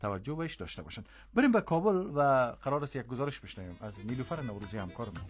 توجه بهش داشته باشن. بریم به کابل و قرار است یک گزارش بشنویم از نیلوفر نوروزی همکارمون.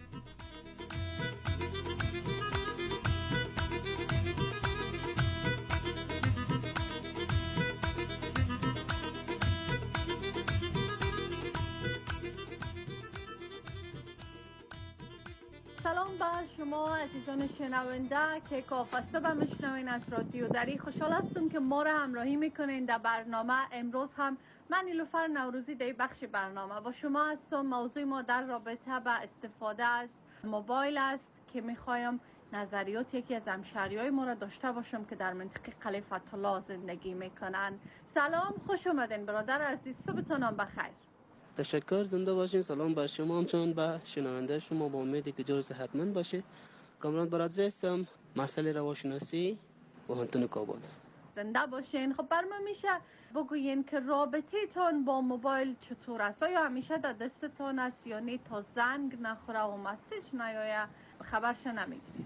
سلام به شما عزیزان شنونده که کافسته به مشنوین از رادیو دری. خوشحال هستم که ما را همراهی میکنین در برنامه. امروز هم من نیلوفر نوروزی در بخش برنامه با شما هستم. موضوع ما در رابطه با استفاده از موبایل است که میخوایم نظریات یکی از همشهریای ما را داشته باشم که در منطقه قلعه فتح الله زندگی میکنن. سلام، خوش اومدین برادر عزیز، صبحتون بخیر. تشکر، زنده باشین. سلام بر شما همچنان به شنونده شما، با امیدی که جور صحتمند باشید. کامران برادر هستم، مسئله روانشناسی پوهنتون کابل. زنده باشین. خب بر ما میشه بگوین که رابطه تان با موبایل چطور است؟ آیا همیشه در دستتان است یا نه تا زنگ نخوره و مسیج نیاید خبرش نمیگیرید؟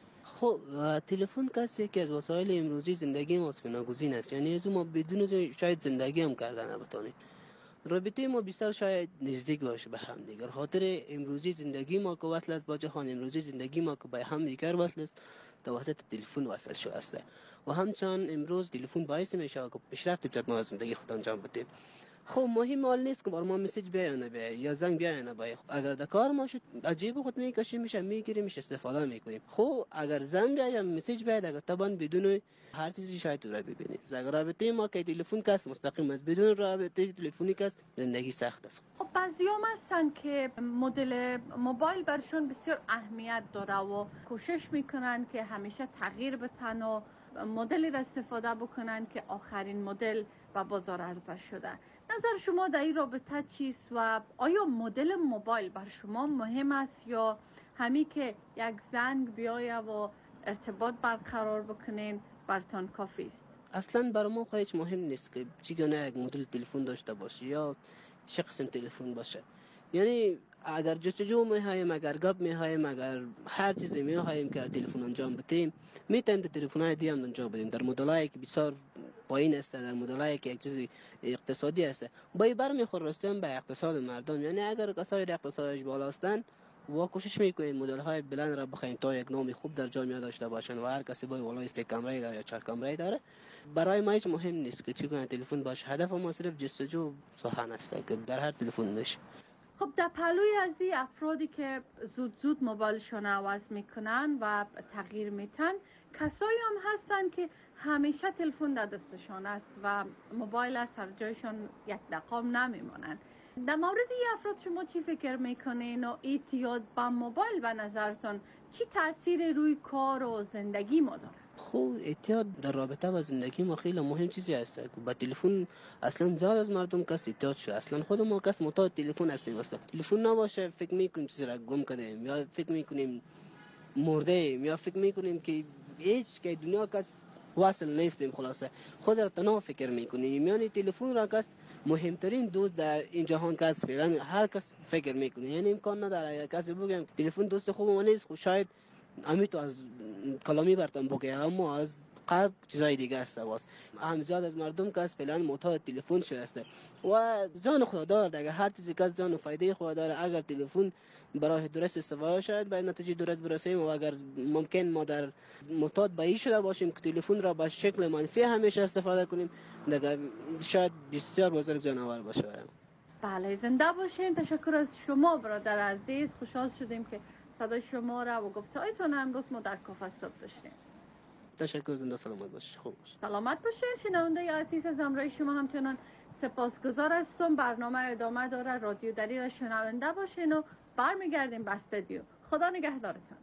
خب تلفن کسی که از وسایل امروزی زندگی ماست که ناگزیر است، یعنی از ما بدون شاید زندگی هم کردن نبتونیم. رابطه ما بیشتر شاید نزدیک باشه به هم دیگر، خاطر امروزی زندگی ما که وصل است با جهان امروزی زندگی ما که به هم دیگر وصل است توسط تلفن وصل شده است و همچنان امروز تلفن باعث میشه که پیشرفت تکنولوژی زندگی خود انجام بدیم. خب مهم حال نیست که بر ما مسیج بیاد یا نبیاد یا زنگ بیاد یا نبیاد. اگر در کار ما شد عجیب خود میکشیم میشه میگیریم میشه استفاده میکنیم. خب اگر زنگ بیاد یا مسیج بیاد اگر طبعا بدون هر چیزی شاید تو را ببینیم. اگر رابطه ما که تلفن کس مستقیم است، بدون رابطه تلفنی کس زندگی سخت است. خب بعضیام هستن که مدل موبایل برشون بسیار اهمیت داره و کوشش میکنن که همیشه تغییر بدن و مدلی را استفاده بکنن که آخرین مدل و بازار عرضه شده. نظر شما در این رابطه چیست و آیا مدل موبایل بر شما مهم است یا همی که یک زنگ بیایه و ارتباط برقرار بکنین برتان کافی است؟ اصلا بر ما هیچ مهم نیست که چگونه یک مدل تلفن داشته باشه یا چه قسم تلفن باشه. یعنی اگر جستجو می‌هایم، اگر گپ می‌هایم، اگر هر چیزی می‌هایم که تلفن انجام بدیم، می‌تونیم تلفن‌های دیگه هم انجام بدیم در مدل‌هایی که بسیار پایین است، در مدل‌هایی که یک چیز اقتصادی است. با برمیخوره راستن به اقتصاد مردم. یعنی اگر کسای اقتصادش بالا هستند و کوشش میکنیم مدل های بلند را بخواین تا یک نام خوب در جامعه داشته باشن و هر کسی باید والای 3 کمره داره یا 4 کمره داره، برای ما هیچ مهم نیست که چگونه تلفن باشه. هدف ما صرف جستجو سخن است که در هر تلفن میشه. خب در پهلوی از این افرادی که زود موبایلشون عوض میکنن و تغییر میتن، کسایی هم هستن که همیشه تلفن در دستشان است و موبایل از سر جایشان یک دقیقه نمیمونن. در مورد این افراد شما چی فکر میکنین و اعتیاد به موبایل به نظرتون چی تاثیر روی کار و زندگی ما داره؟ خب اعتیاد در رابطه با زندگی ما خیلی مهم چیزی است. با تلفن اصلا زیاد از مردم کس اعتیاد شده. اصلا خود ما کس معتاد تلفن هستیم. اصلا تلفن نباشه فکر میکنیم چیزی را گم کردیم یا فکر میکنیم مرده ایم یا فکر میکنیم که هیچ که دنیا کس واصل نیستیم. خلاصه خود را تنها فکر میکنیم. یعنی تلفن را کس مهمترین دوست در این جهان کس فعلا هر کس فکر میکنه. یعنی امکان نداره کسی بگم تلفن دوست خوب ما نیست، خب شاید امی تو از کلامی برتن بگه اما از قلب چیزای دیگه است. واس هم زیاد از مردم که فعلا معتاد تلفن شده است و جان خدا داره. اگر هر چیزی که جان و فایده خدا داره، اگر تلفن برای درست استفاده شد به نتیجه درست برسیم و اگر ممکن ما در معتاد به این شده باشیم که تلفن را به شکل منفی همیشه استفاده کنیم، دیگه شاید بسیار بزرگ جانور باشه. بله، زنده باشین. تشکر از شما برادر عزیز. خوشحال شدیم که صدای شما را و گفتهایتان امروز ما در کافه صبح داشتیم. تشکر، زنده سلامت باشید. خوب باشید. سلامت باشین. شنونده عزیز از همراه شما همچنان سپاسگزار هستم. برنامه ادامه داره. رادیو دری را شنونده باشین و برمیگردیم به استودیو. خدا نگهدارتان.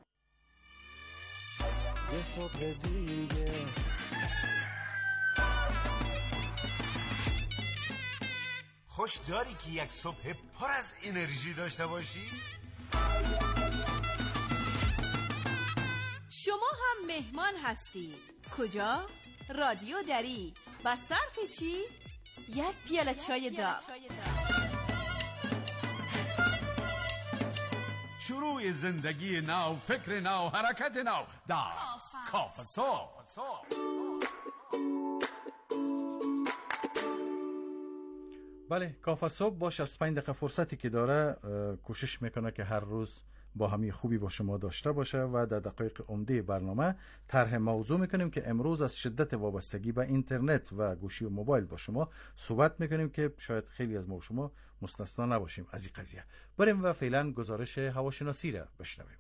یه صبح دیگه خوش داری که یک صبح پر از انرژی داشته باشی؟ شما هم مهمان هستید. کجا؟ رادیو دری. با صرف چی؟ یک پیاله چای داغ. شروع زندگی نو، فکر نو، حرکت نو در کافه صبح. بله، کافه صبح باش از 5 دقیقه فرصتی که داره کوشش میکنه که هر روز با همه خوبی با شما داشته باشه و در دقایق عمده برنامه طرح موضوع میکنیم که امروز از شدت وابستگی به اینترنت و گوشی و موبایل با شما صحبت میکنیم که شاید خیلی از ما و شما مستثنا نباشیم از این قضیه. بریم و فعلا گزارش هواشناسی را بشنویم.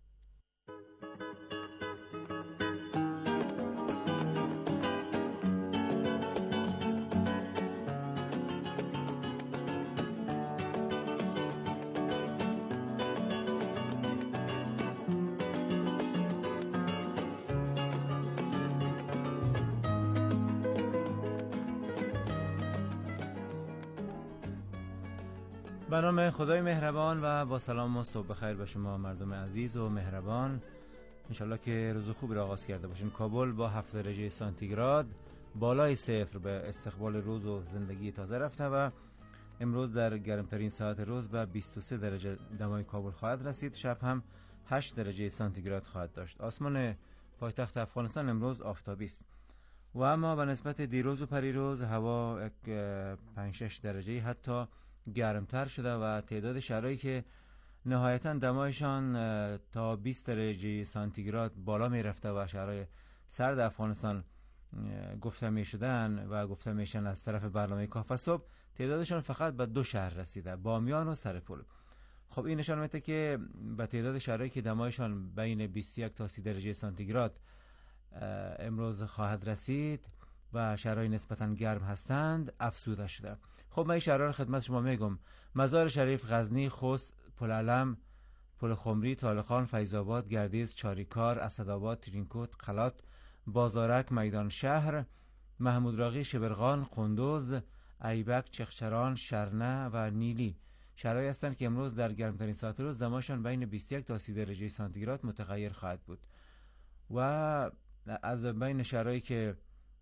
به نام خدای مهربان و با سلام و صبح بخیر به شما مردم عزیز و مهربان. انشالله که روز خوبی را آغاز کرده باشین. کابل با 7 درجه سانتیگراد بالای صفر به استقبال روز و زندگی تازه رفته و امروز در گرمترین ساعت روز به 23 درجه دمای کابل خواهد رسید. شب هم 8 درجه سانتیگراد خواهد داشت. آسمان پایتخت افغانستان امروز آفتابی است و اما به نسبت دیروز و پریروز هوا 5-6 درجه حتی گرمتر شده و تعداد شهرهایی که نهایتا دمایشان تا 20 درجه سانتیگراد بالا می رفته و شهرهای سرد افغانستان گفته می شدن و گفته میشن از طرف برنامه کافه صبح، تعدادشان فقط به 2 شهر رسیده، بامیان و سرپل. خب این نشان میده که به تعداد شهرهایی که دمایشان بین 21 تا 30 درجه سانتیگراد امروز خواهد رسید و شهرهای نسبتاً گرم هستند افزوده شده. خب من این شهرها رو خدمت شما میگم: مزار شریف، غزنی، خوست، پل علم، پل خمری، طالقان، فیض‌آباد، گردیز، چاریکار، اسدآباد، ترینکوت، قلات، بازارک، میدان شهر، محمود راغی، شبرغان، قندوز، ایبک، چخچران، شرنه و نیلی شهرهایی هستند که امروز در گرمترین ساعت روز دماشان بین 21 تا 30 درجه سانتیگراد متغیر خواهد بود. و از بین شهرهایی که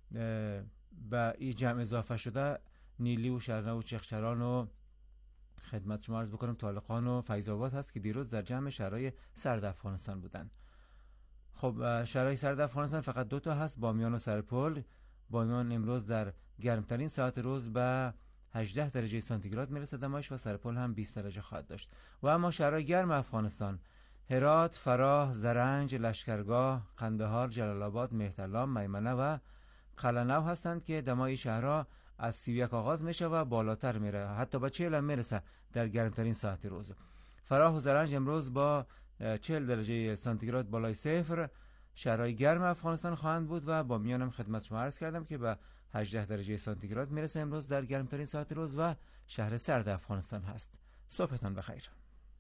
به این جمع اضافه شده، نیلی و شرنه و چخچران و خدمت شما عرض بکنم طالقان و فیض‌آباد هست که دیروز در جمع شهرهای سرد افغانستان بودن. خب شهرهای سرد افغانستان فقط 2 تا هست: بامیان و سرپل. بامیان امروز در گرمترین ساعت روز به 18 درجه سانتیگراد میرسه دماش و سرپل هم 20 درجه خواهد داشت. و اما شهرهای گرم افغانستان: هرات، فراه، زرنج، لشکرگاه، قندهار، جلال آباد، مهترلام، میمنه و قلعه‌نو هستند که دمای شهرها از 31 آغاز میشه و بالاتر میره، حتی به 40 هم میرسه در گرمترین ساعت روز. فراه و زرنج امروز با 40 درجه سانتیگراد بالای صفر شهرهای گرم افغانستان خواهند بود و با میانم خدمت شما عرض کردم که به 18 درجه سانتیگراد میرسه امروز در گرمترین ساعت روز و شهر سرد افغانستان هست. صبحتان بخیر.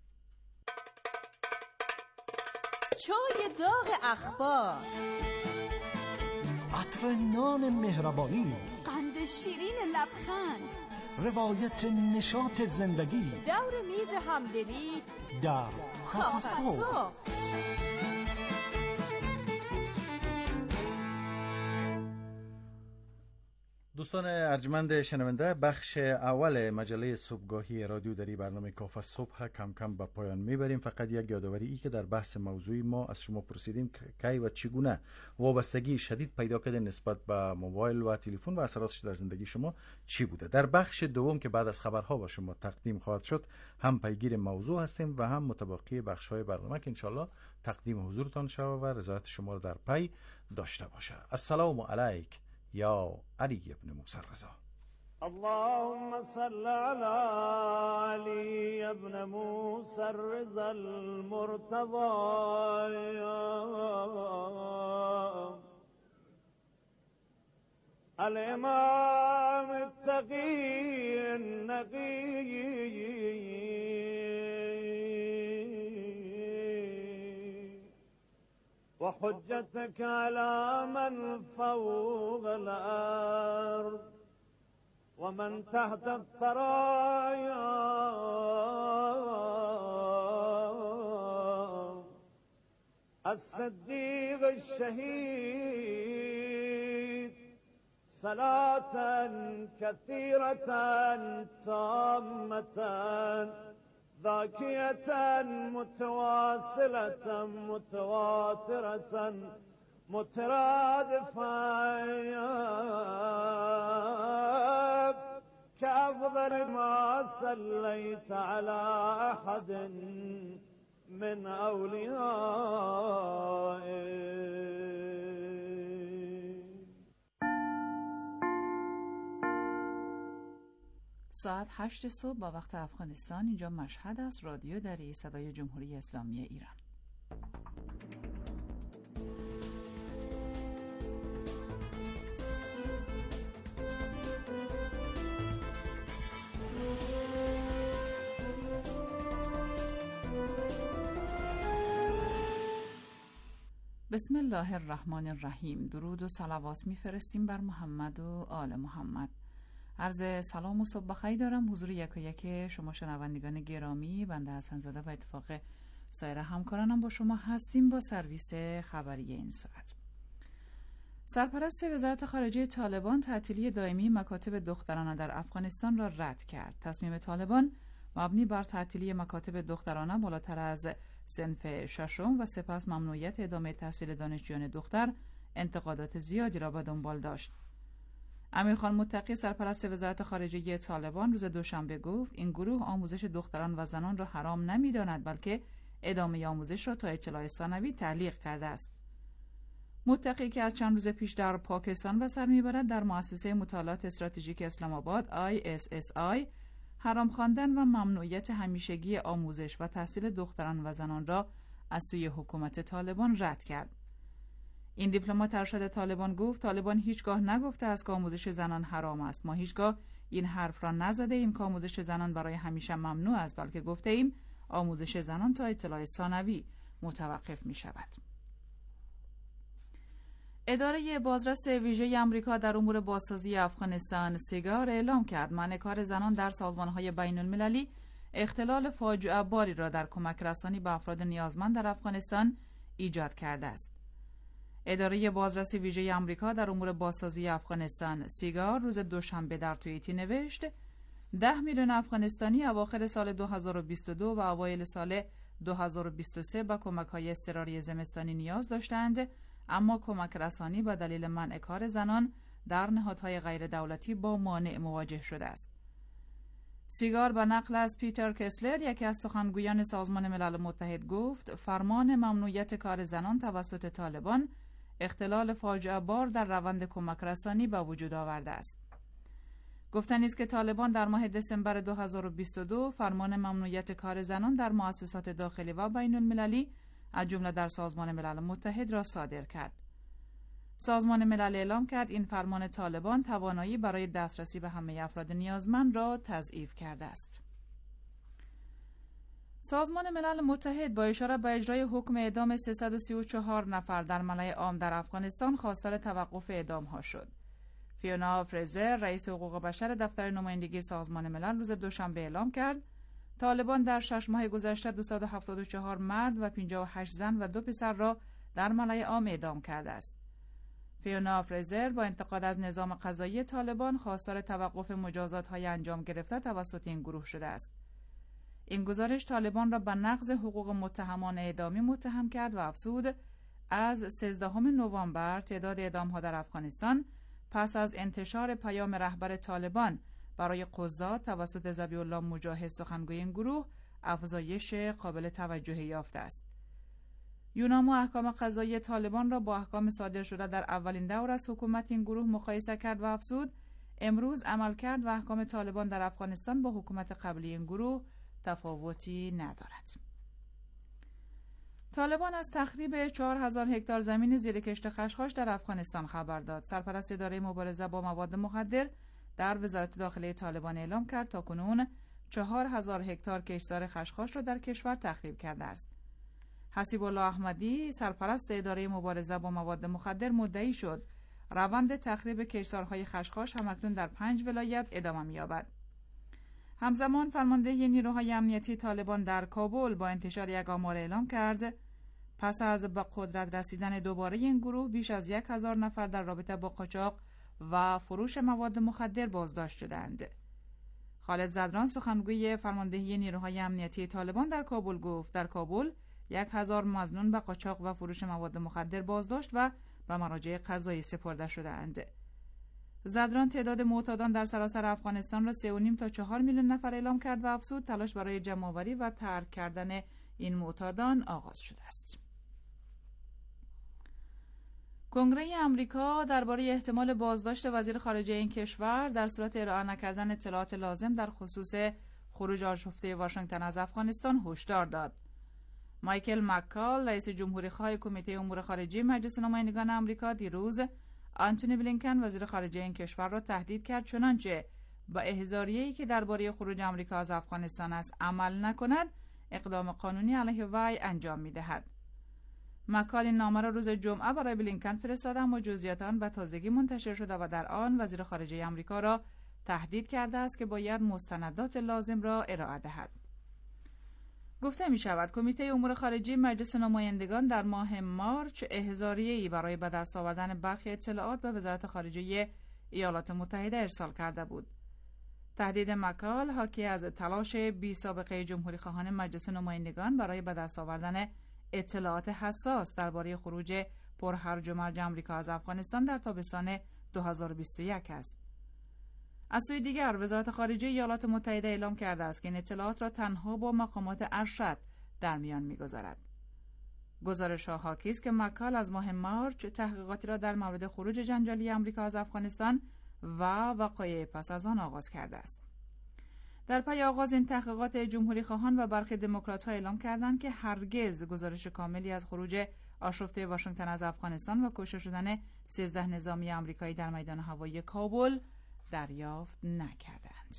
چای داغ اخبار، عطر نان مهربانی، قند شیرین لبخند، روایت نشاط زندگی دور میز همدلی در کافه صبح. دوستان ارجمند شنونده، بخش اول مجله صبحگاهی رادیو دری برنامه کافه صبح کم کم به پایان میبریم. فقط یک یادآوری ای که در بحث موضوعی ما از شما پرسیدیم که کی و چگونه وابستگی شدید پیدا کرده نسبت به موبایل و تلفن و اثراتش در زندگی شما چی بوده. در بخش دوم که بعد از خبرها با شما تقدیم خواهد شد هم پیگیر موضوع هستیم و هم متباقی بخش‌های برنامه که انشالله تقدیم حضورتان شود و رضایت شما را در پی داشته باشه. السلام علیک یا علی ابن موسی الرضا. اللهم صل على علي ابن موسى الرضا المرتضى الإمام التقي النقي وحجتك على من فوق الأرض ومن تحت الثرايا الصديق الشهيد صلاة كثيرة تامة ذاكية متواصلة متواترة مترادفة كأفضل ما صليت على أحد من أوليائك. ساعت 8 صبح با وقت افغانستان. اینجا مشهد است. رادیو دری، صدای جمهوری اسلامی ایران. بسم الله الرحمن الرحیم. درود و صلوات میفرستیم بر محمد و آل محمد. عرض سلام و صبح بخیر دارم حضور یک شما شنوندگان گرامی. بنده حسن زاده و اتفاق سایر همکارانم با شما هستیم با سرویس خبری این ساعت. سرپرست وزارت خارجه طالبان تعطیلی دائمی مکاتب دخترانه در افغانستان را رد کرد. تصمیم طالبان مبنی بر تعطیلی مکاتب دخترانه بالاتر از صنف ششم و سپس ممنوعیت ادامه تحصیل دانشجویان دختر انتقادات زیادی را به دنبال داشت. امیرخان متقی سرپرست وزارت خارجه طالبان روز دوشنبه گفت این گروه آموزش دختران و زنان را حرام نمی‌داند بلکه ادامه آموزش را تا اطلاع ثانوی تعلیق کرده است. متقی که از چند روز پیش در پاکستان به سر می‌برد در مؤسسه مطالعات استراتژیک اسلام آباد ISSI حرام خواندن و ممنوعیت همیشگی آموزش و تحصیل دختران و زنان را از سوی حکومت طالبان رد کرد. این دیپلمات ارشد طالبان گفت طالبان هیچگاه نگفته است که آموزش زنان حرام است. ما هیچگاه این حرف را نزده ایم که آموزش زنان برای همیشه ممنوع است، بلکه گفته ایم آموزش زنان تا اطلاع ثانوی متوقف می شود. اداره بازرس ویژه آمریکا در امور بازسازی افغانستان سیگار اعلام کرد منع کار زنان در سازمان‌های بین‌المللی اختلال فاجعه باری را در کمک رسانی به افراد نیازمند در افغانستان ایجاد کرده است. اداره بازرس ویژه آمریکا در امور بازسازی افغانستان سیگار روز دوشنبه در توییتی نوشت 10 میلیون افغانستانی اواخر سال 2022 و اوایل سال 2023 به کمک‌های اضطراری زمستانی نیاز داشتند، اما کمک رسانی به دلیل منع کار زنان در نهادهای غیر دولتی با مانع مواجه شده است. سیگار به نقل از پیتر کسلر یکی از سخنگویان سازمان ملل متحد گفت فرمان ممنوعیت کار زنان توسط طالبان اختلال فاجعه بار در روند کمک رسانی به وجود آورده است. گفتنی است که طالبان در ماه دسامبر 2022 فرمان ممنوعیت کار زنان در مؤسسات داخلی و بین المللی از جمله در سازمان ملل متحد را صادر کرد. سازمان ملل اعلام کرد این فرمان طالبان توانایی برای دسترسی به همه افراد نیازمند را تضعیف کرده است. سازمان ملل متحد با اشاره به اجرای حکم اعدام 334 نفر در ملأ عام در افغانستان خواستار توقف اعدام ها شد. فیونا فریزر رئیس حقوق بشر دفتر نمایندگی سازمان ملل روز دوشنبه اعلام کرد طالبان در 6 ماه گذشته 274 مرد و 58 زن و 2 پسر را در ملأ عام اعدام کرده است. فیونا فریزر با انتقاد از نظام قضایی طالبان خواستار توقف مجازات‌های انجام گرفته توسط این گروه شده است. این گزارش طالبان را به نقض حقوق متهمان اعدامی متهم کرد و افزود از 13 نوامبر تعداد اعدام‌ها در افغانستان پس از انتشار پیام رهبر طالبان برای قضات توسط ذبیح الله مجاهد سخنگوی این گروه افزایش قابل توجهی یافته است. یونامو احکام قضایی طالبان را با احکام صادر شده در اولین دور از حکومت این گروه مقایسه کرد و افزود امروز عملکرد و احکام طالبان در افغانستان با حکومت قبلی این گروه تفاوتی ندارد. طالبان از تخریب 4000 هکتار زمین زیر کشت خشخاش در افغانستان خبر داد. سرپرست اداره مبارزه با مواد مخدر در وزارت داخلی طالبان اعلام کرد تاکنون 4000 هکتار کشتزار خشخاش را در کشور تخریب کرده است. حسیب الله احمدی سرپرست اداره مبارزه با مواد مخدر مدعی شد روند تخریب کشتزارهای خشخاش همکنون در 5 ولایت ادامه می‌یابد. همزمان فرمانده نیروهای امنیتی طالبان در کابل با انتشار یک آمار اعلام کرد پس از به قدرت رسیدن دوباره این گروه بیش از 1000 نفر در رابطه با قاچاق و فروش مواد مخدر بازداشت شدند. خالد زدران سخنگوی فرماندهی نیروهای امنیتی طالبان در کابل گفت در کابل 1000 مظنون به قاچاق و فروش مواد مخدر بازداشت و به مراجع قضایی سپرده شدند. زدران تعداد معتادان در سراسر افغانستان را 3.5 تا 4 میلیون نفر اعلام کرد و افزود تلاش برای جمع‌آوری و ترک کردن این معتادان آغاز شده است. کنگره آمریکا درباره احتمال بازداشت وزیر خارجه این کشور در صورت ارائه نکردن اطلاعات لازم در خصوص خروج آشفته واشنگتن از افغانستان هشدار داد. مایکل مکال، رئیس جمهوری خواه کمیته امور خارجه مجلس نمایندگان آمریکا، دیروز آنتونی بلینکن وزیر خارجه این کشور را تهدید کرد چنانچه با احضاریه‌ای که درباره خروج آمریکا از افغانستان است عمل نکند، اقدام قانونی علیه وی انجام می‌دهد. مکال این نامه را روز جمعه برای بلینکن فرستاد، اما جزئیات آن به تازگی منتشر شده و در آن وزیر خارجه آمریکا را تهدید کرده است که باید مستندات لازم را ارائه دهد. گفته می شود کمیته امور خارجه مجلس نمایندگان در ماه مارچ احضاریه‌ای برای به دست آوردن برخی اطلاعات به وزارت خارجه ایالات متحده ارسال کرده بود. تهدید مکال حاکی از تلاش بی سابقه جمهوری خواهان مجلس نمایندگان برای به دست آوردن اطلاعات حساس درباره خروج پرهرج و مرج آمریکا از افغانستان در تابستان 2021 است. از سوی دیگر وزارت خارجه ایالات متحده اعلام کرده است که این اطلاعات را تنها با مقامات ارشد در میان می‌گذارد. گزارش‌ها حاکی است که مکال از ماه مارچ تحقیقاتی را در مورد خروج جنجالی آمریکا از افغانستان و وقایع پس از آن آغاز کرده است. در پی آغاز این تحقیقات جمهوری خواهان و برخی دموکرات‌ها اعلام کردند که هرگز گزارش کاملی از خروج آشفته واشنگتن از افغانستان و کشته شدن 13 نظامی آمریکایی در میدان هوایی کابل دریافت نکردند.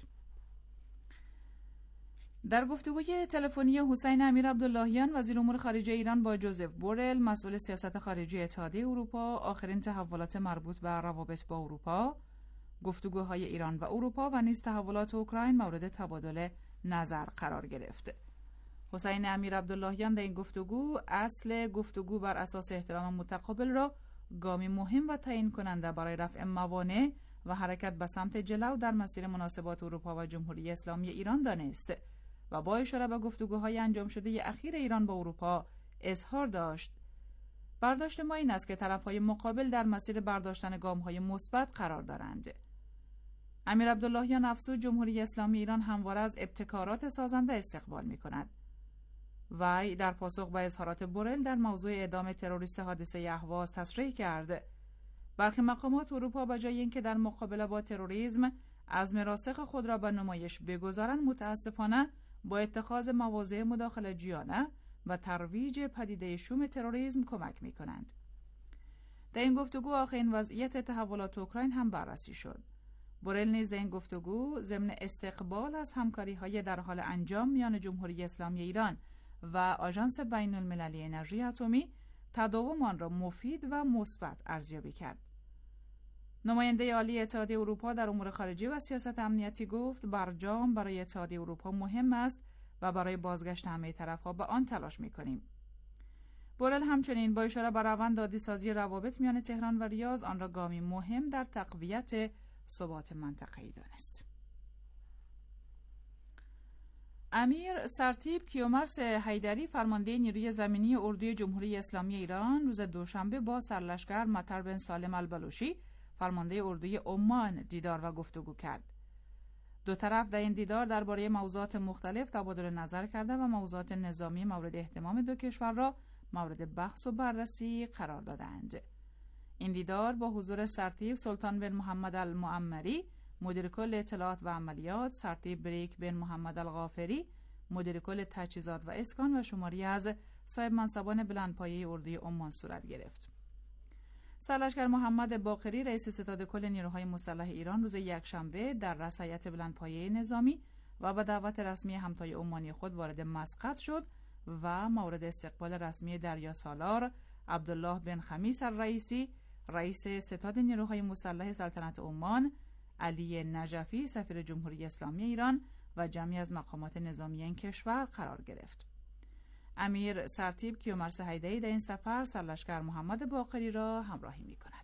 در گفتگوی تلفنی حسین امیر عبداللهیان وزیر امور خارجه ایران با جوزف بورل مسئول سیاست خارجی اتحادیه اروپا آخرین تحولات مربوط به روابط با اروپا، گفتگوهای ایران و اروپا و نیز تحولات اوکراین مورد تبادل نظر قرار گرفت. حسین امیر عبداللهیان در این گفتگو اصل گفتگو بر اساس احترام متقابل را گامی مهم و تعیین کننده برای رفع موانع و حرکت به سمت جلو در مسیر مناسبات اروپا و جمهوری اسلامی ایران دانست و با اشاره به گفتگوهای انجام شده اخیر ایران با اروپا اظهار داشت. برداشت ما این است که طرفهای مقابل در مسیر برداشتن گام‌های مثبت قرار دارند. امیر عبداللهیان افزود جمهوری اسلامی ایران همواره از ابتکارات سازنده استقبال می‌کند. وی در پاسخ به اظهارات بورل در موضوع اعدام تروریست حادثه اهواز تصریح کرد برخی مقامات اروپا به جای اینکه در مقابله با تروریسم عزم راسخ خود را به نمایش بگذارند، متاسفانه با اتخاذ مواضع مداخله‌جویانه و ترویج پدیده شوم تروریسم کمک می‌کنند. در این گفتگو آخرین وضعیت تحولات اوکراین هم بررسی شد. بورل نیز در این گفتگو ضمن استقبال از همکاری‌های در حال انجام میان جمهوری اسلامی ایران و آژانس بین‌المللی انرژی اتمی تداوم آن را مفید و مثبت ارزیابی کرد. نماینده عالی اتحادیه اروپا در امور خارجه و سیاست امنیتی گفت برجام برای اتحادیه اروپا مهم است و برای بازگشت همه طرف‌ها به آن تلاش می‌کنیم. بورل همچنین با اشاره به روند عادی‌سازی روابط میان تهران و ریاض آن را گامی مهم در تقویت ثبات منطقه‌ای دانست. امیر سرتیپ کیومرث حیدری فرمانده نیروی زمینی اردوی جمهوری اسلامی ایران روز دوشنبه با سرلشکر مطر بن سالم البلوشی فرمانده اردوی عمان دیدار و گفتگو کرد. دو طرف در این دیدار درباره موضوعات مختلف تبادل نظر کرده و موضوعات نظامی مورد اهتمام دو کشور را مورد بحث و بررسی قرار دادند. این دیدار با حضور سرتیپ سلطان بن محمد المعمری مدیر کل اطلاعات و عملیات، سرتیپ بریک بن محمد الغافری مدیر کل تجهیزات و اسکان و شماری از صاحب منصبان بلندپایه اردوی عمان صورت گرفت. سرلشکر محمد باقری رئیس ستاد کل نیروهای مسلح ایران روز یکشنبه در رأس هیئت بلندپایه نظامی و به دعوت رسمی همتای عمانی خود وارد مسقط شد و مورد استقبال رسمی دریا سالار عبدالله بن خمیس الرئیسی رئیس ستاد نیروهای مسلح سلطنت عمان، علی نجفی سفیر جمهوری اسلامی ایران و جمعی از مقامات نظامی این کشور قرار گرفت. امیر سرتیپ کیومرث حیدری در این سفر سرلشکر محمد باقری را همراهی می‌کند.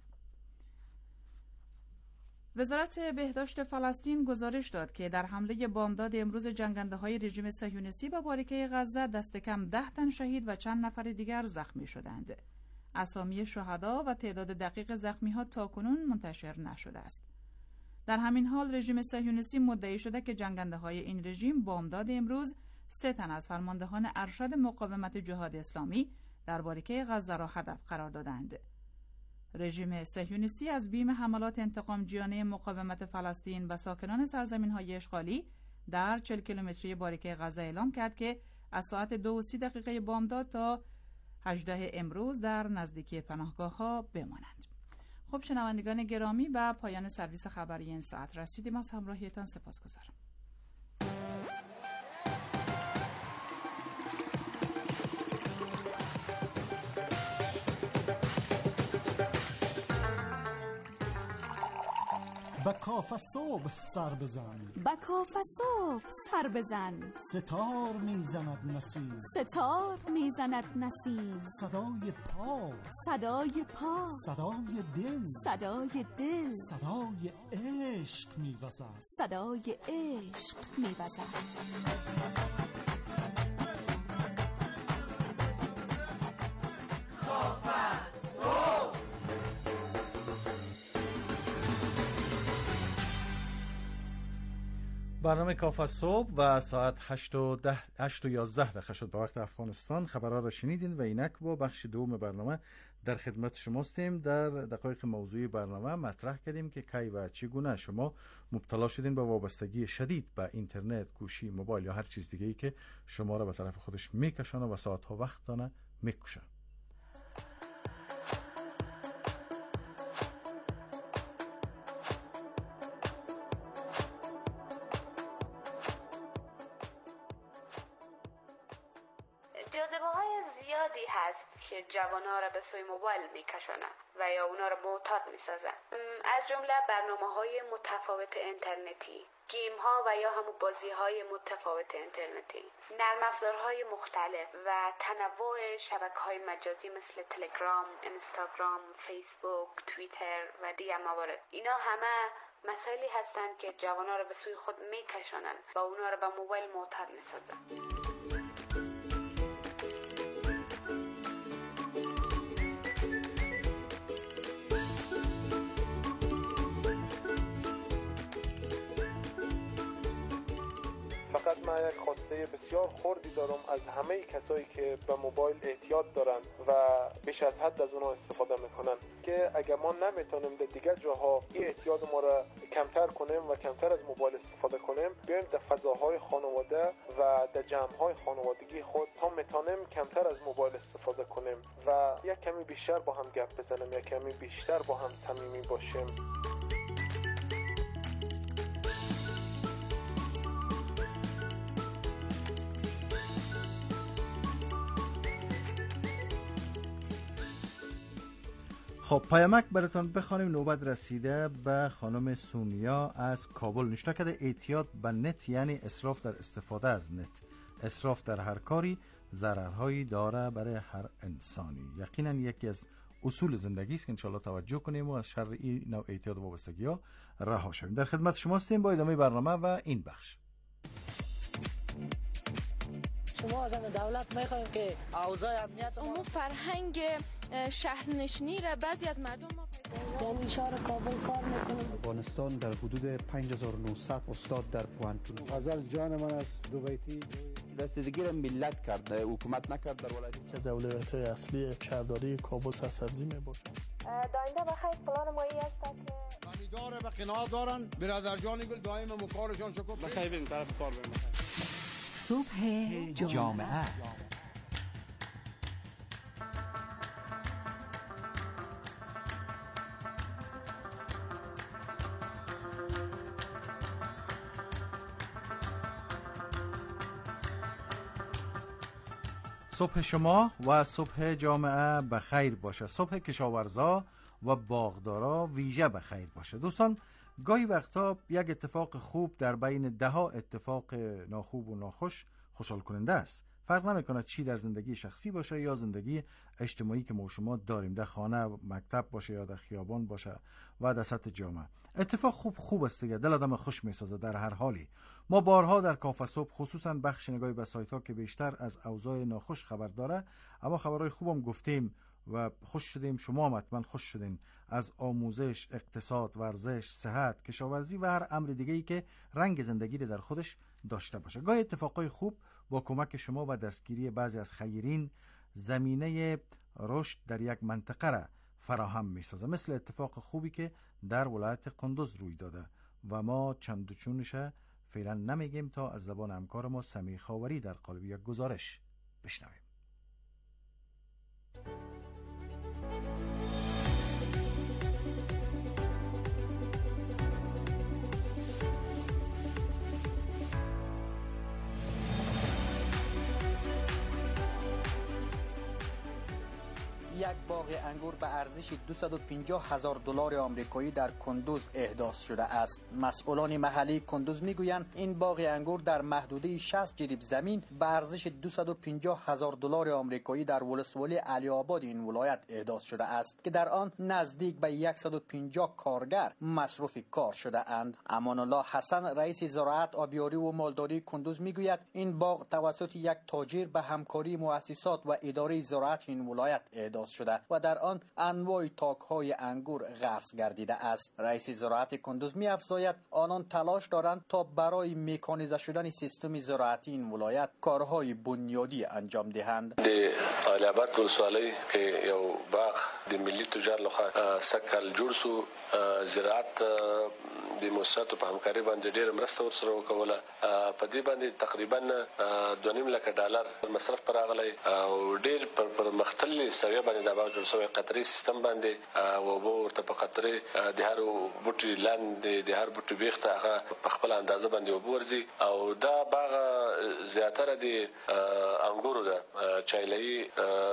وزارت بهداشت فلسطین گزارش داد که در حمله بامداد امروز جنگنده‌های رژیم صهیونیستی به باریکه غزه دست کم 10 تن شهید و چند نفر دیگر زخمی شدند. اسامی شهدا و تعداد دقیق زخمی‌ها تاکنون منتشر نشده است. در همین حال رژیم صهیونیستی مدعی شده که جنگنده های این رژیم بامداد امروز 3 تن از فرماندهان ارشد مقاومت جهاد اسلامی در باریکه غزه را هدف قرار دادند. رژیم صهیونیستی از بیم حملات انتقامجویانه مقاومت فلسطین و ساکنان سرزمین‌های اشغالی در 40 کیلومتری باریکه غزه اعلام کرد که از ساعت 2:30 بامداد تا 18 امروز در نزدیکی پناهگاه‌ها بمانند. خب شنوندگان گرامی، به پایان سرویس خبری این ساعت رسیدیم. از همراهیتان سپاسگزارم. به کاف صبح سر بزن، به کاف صبح سر بزن، ستار میزند نسیم، ستار میزند نسیم، صدای پا، صدای پا، صدای دل، صدای دل، صدای عشق میوزد، صدای عشق میوزد. برنامه کاف صبح و ساعت 8:11 شد به وقت افغانستان. خبرها را شنیدین و اینک با بخش دوم برنامه در خدمت شما هستیم. در دقایق موضوعی برنامه مطرح کردیم که کی و چگونه شما مبتلا شدین به وابستگی شدید به اینترنت، گوشی، موبایل یا هر چیز دیگه‌ای که شما را به طرف خودش میکشانه و ساعت‌ها وقتانه میکشه. که جوان‌ها را به سوی موبایل می‌کشانند و یا اونا را معتاد می‌سازند. از جمله برنامه‌های متفاوت اینترنتی، گیم‌ها و یا همون بازی‌های متفاوت اینترنتی، نرم افزارهای مختلف و تنوع شبکه‌های مجازی مثل تلگرام، اینستاگرام، فیسبوک، توییتر و دیگر موارد. اینا همه مسائلی هستند که جوان‌ها را به سوی خود می‌کشانند و اونا را به موبایل معتاد می‌سازند. فقط من یک خواسته بسیار خردی دارم از همه کسایی که به موبایل اعتیاد دارن و بیش از حد از اونها استفاده میکنن که اگر ما نمیتونیم در دیگر جاها این اعتیاد ما را کمتر کنیم و کمتر از موبایل استفاده کنیم، بیایم در فضاهای خانواده و در جمعهای خانوادگی خود تا میتونیم کمتر از موبایل استفاده کنیم و یک کمی بیشتر با هم گپ بزنیم، یک کمی بیشتر با هم صمیمی باشیم. خب پیامک براتون بخوانیم. نوبت رسیده به خانم سونیا از کابل. نوشته کرده اعتیاد به نت یعنی اسراف در استفاده از نت. اسراف در هر کاری ضررهایی داره برای هر انسانی. یقینا یکی از اصول زندگی است که انشالله توجه کنیم و از شر این نوع اعتیاد و وابستگی ها رها شویم. در خدمت شما هستیم با ادامه برنامه و این بخش. شما از دولت میخوایم که اوضاع امنیت اون فرهنگ شهرنشینی را بعضی از مردم ما در اشاره کابل کار میکنیم. افغانستان در حدود 5900 استاد در پوانتون. غزل جان من از دوبیتی رسیدگی را ملت کرده، حکومت نکرد. در ولایت که از اولویت‌های اصلی شهرداری کابل سرسبزی میباشد. داینده بخیر پلان مایی است که خریدار به قناعت دارن. برادر جان گل دائم مکارشان شکر بخیر بریم طرف کار بریم. صبح جامعه. صبح شما و صبح جامعه بخیر باشه. صبح کشاورزا و باغدارا ویژه بخیر باشه. دوستان گاهی وقتا یک اتفاق خوب در بین دهها اتفاق ناخوب و ناخوش خوشحال کننده است. فرق نمیکنه چی در زندگی شخصی باشه یا زندگی اجتماعی که ما شما داریم، در خانه، مکتب باشه یا در خیابان باشه و در سطح جامعه. اتفاق خوب است دیگه، دل آدم خوش میسازه در هر حالی. ما بارها در کاف صبح خصوصا بخش نگاهی به سایت ها که بیشتر از اوضاع ناخوش خبر داره، اما خبرهای خوبم گفتیم و خوش شدیم، شما هم حتما خوش شدین از آموزش، اقتصاد، ورزش، صحت، کشاورزی و هر امر دیگه‌ای که رنگ زندگی در خودش داشته باشه. گاهی اتفاقای خوب با کمک شما و دستگیری بعضی از خیرین زمینه رشد در یک منطقه را فراهم می‌سازه، مثل اتفاق خوبی که در ولایت قندوز روی داده و ما چند و چونش فعلا نمیگیم تا از زبان همکار ما سمیع خاوری در قالب یک گزارش بشنویم. یک باغ انگور به ارزش 250,000 دلار آمریکایی در کندوز احداث شده است. مسئولان محلی کندوز میگویند این باغ انگور در محدوده 60 جریب زمین به ارزش 250,000 دلار آمریکایی در ولسوالی علی آباد این ولایت احداث شده است که در آن نزدیک به 150 کارگر مصروف کار شده اند. امان الله حسن رئیس زراعت، آبیاری و مالداری کندوز میگوید این باغ توسط یک تاجر به همکاری مؤسسات و اداره زراعت این ولایت احداث شده و در آن انواع تاک‌های انگور غرس گردیده است. رئیس زراعت کندوز می‌افزاید آنان تلاش دارند تا برای مکانیزه شدن سیستم زراعتی این ولایت کارهای بنیادی انجام دهند. د علی آباد ولسوالۍ کې یو باغ د ملي تجار لخوا سکل جوړ سو، زراعت د مؤسساتو په همکاري باندې ډېر مرسته ورسره وکوله. په دې باندې تقریبا 2.5 لک ډالر مصرف پراغلی او ډېر پر مختلفي سویه باندې د باغ جوړ شوی قطري سیستم باندې او ورته په قطري د هر بوټي لاندې د هر بوټي بیخته هغه په خپل اندازه باندې وبورځي او دا باغ زیاتره د انګورو ده چایلې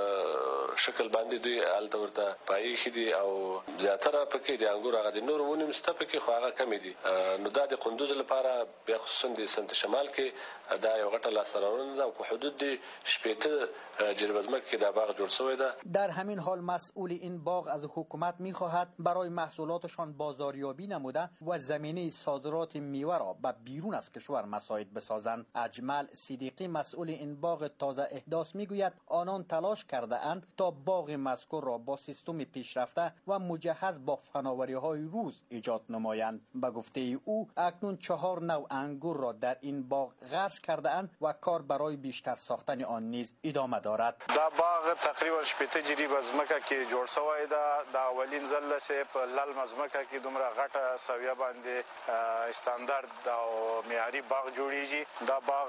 شکل باندې دوی الته ورته پای خدي او زیاتره پکې د انګور هغه د نور ونیم ستپه کې خو هغه کم دي. نو دا د قندوز لپاره بیا خصوصا د سنت شمال کې دا یو غټه لاسرونه ده او په حدود د 80 جریب زمکه کې دا باغ جوړ شوی ده. در همین حال مسئول این باغ از حکومت می‌خواهد برای محصولاتشان بازاریابی نموده و زمینه صادرات میوه را به بیرون از کشور مساعد بسازند. اجمل صدیقی مسئول این باغ تازه احداث میگوید آنان تلاش کرده اند تا باغ مذکور را با سیستم پیشرفته و مجهز با فناوری‌های روز ایجاد نمایند. به گفته او اکنون 4 نوع انگور را در این باغ غرس کرده اند و کار برای بیشتر ساختن آن نیز ادامه دارد. دا باغ تقریبا 80 جریب زمکه کې جوړ شوی ده. د اولین ځل سه په لال مزمکه کې دومره غټه سویه باندې استاندارد او معیاري باغ جوړیږي. دا باغ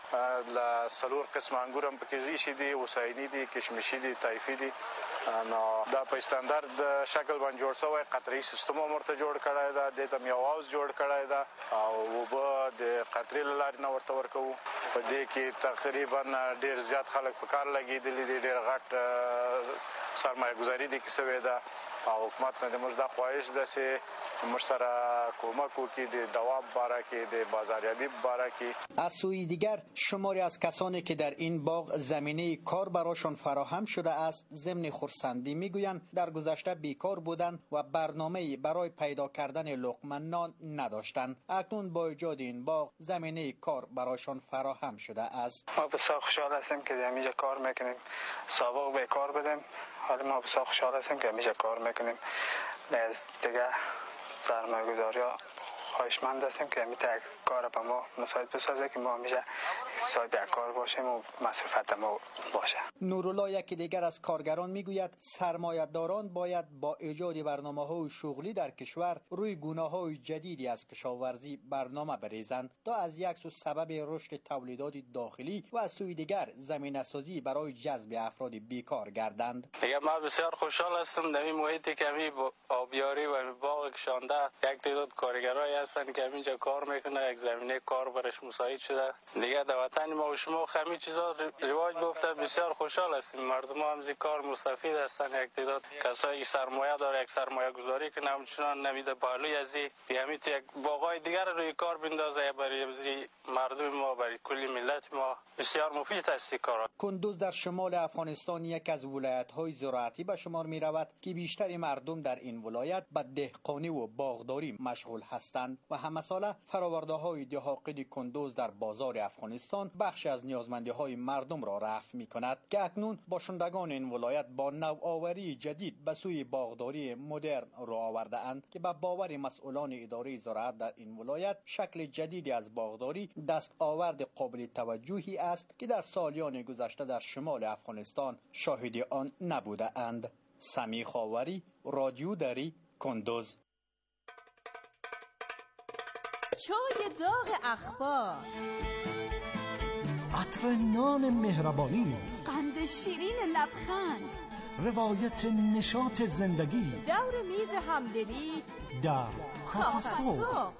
ل سلور قسم انګور هم پکې ریشي دي، حسینی دي، کشمشي دي، طایفي دي. نو دا په استاندارد شکل باندې جوړ شوی قطري سیستم ورته جوړ کړی ده. د تم یو اوس جوړ کړی ده او وبه د قطري لارې نه ورته ورکو. په دې کې تقریبا ډیر زیات خلک په کار لګیدلي دي، ډیر غټ سرمایه گذاری دي کې سوی ده او حکومت نه د موږ د خواهش ده چې مشترک کمک وکړي د دواب باره کې د بازاریابی باره کې. از سوی دیگر شماری از کسانی که در این باغ زمینه کار براشان فراهم شده است ضمن خرسندی میگویند در گذشته بیکار بودند و برنامه‌ای برای پیدا کردن لقمه نان نداشتند. اکنون با ایجاد این باغ زمینه کار براشان فراهم شده است. ما بسیار خوشحال هستیم که در اینجا کار میکنیم. سابق بیکار بودیم، حالا ما بسیار خوشحال هستیم که اینجا کار میکنیم. از دیگه سرمایه‌گذاری‌ها خواهشمند هستیم که همین کار به ما مساعد بسازه که ما همیشه صاحب کار باشیم و مصرفت ما باشه. نورالله یکی دیگر از کارگران میگوید سرمایه‌داران باید با ایجاد برنامه‌های شغلی در کشور روی گونه‌های جدیدی از کشاورزی برنامه بریزند تا از یک سو سبب رشد تولیدات داخلی و از سوی دیگر زمینه‌سازی برای جذب افراد بیکار گردند. دیگه ما بسیار خوشحال هستم در این محیطی که همین آبیاری و باغ کشانده یک تعداد کارگرای هستن که همینجا کار میکنه، یک زمینه کار برش مساعد شده. دیگه در وطن ما و شما همین چیزا رواج گفته بسیار خوشحال هستیم. مردم ما هم کار مستفید هستن. یک تعداد کسایی سرمایه داره یک سرمایه گذاری کنه همچنان نمیده پهلوی ازی همین یک باغای دیگر روی کار بندازه برای مردم ما، برای کلی ملت ما بسیار مفید است کار. کندوز در شمال افغانستان یک از ولایت‌های زراعتی به شمار می‌رود که بیشتر مردم در این ولایت به دهقانی و باغداری مشغول هستند. اند و همه ساله فرآورده‌های دهاقی کندوز در بازار افغانستان بخش از نیازمندی‌های مردم را رفع می‌کند که اکنون باشندگان این ولایت با نوآوری جدید به سوی باغداری مدرن را آورده اند که به باور مسئولان اداره زراعت در این ولایت شکل جدیدی از باغداری دستاورد قابل توجهی است که در سالیان گذشته در شمال افغانستان شاهد آن نبوده اند. سمی خاوری، رادیو دری، کندوز. چای داغ اخبار، عطر نان مهربانی، قند شیرین لبخند، روایت نشاط زندگی، دور میز همدلی در کافه صبح.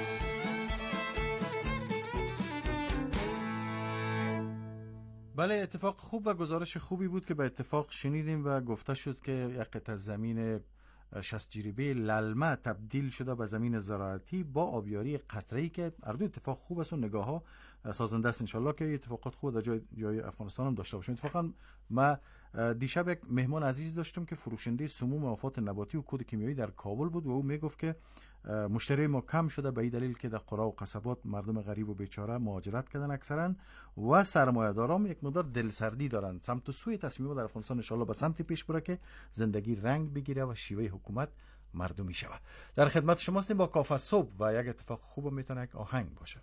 بله، اتفاق خوب و گزارش خوبی بود که به اتفاق شنیدیم و گفته شد که یک قطعه زمین 60 جریبه للمه تبدیل شده به زمین زراعتی با آبیاری قطره‌ای که اردو اتفاق خوب است و نگاه ها سازنده است. انشالله که اتفاقات خوب در جای افغانستان هم داشته باشیم. اتفاقا ما دیشب یک مهمان عزیز داشتم که فروشنده سموم آفات نباتی و کود کیمیایی در کابل بود و او میگفت که مشتری ما کم شده به این دلیل که در قرى و قصبات مردم غریب و بیچاره مهاجرت کردن اکثرا و سرمایه‌داران یک مقدار دلسردی دارند. سمت و سوی تصمیمات در افغانستان ان شاء الله به سمت پیش بره که زندگی رنگ بگیره و شیوه حکومت مردمی شود. در خدمت شما هستیم با کافه صبح و یک اتفاق خوب میتونه یک آهنگ باشه.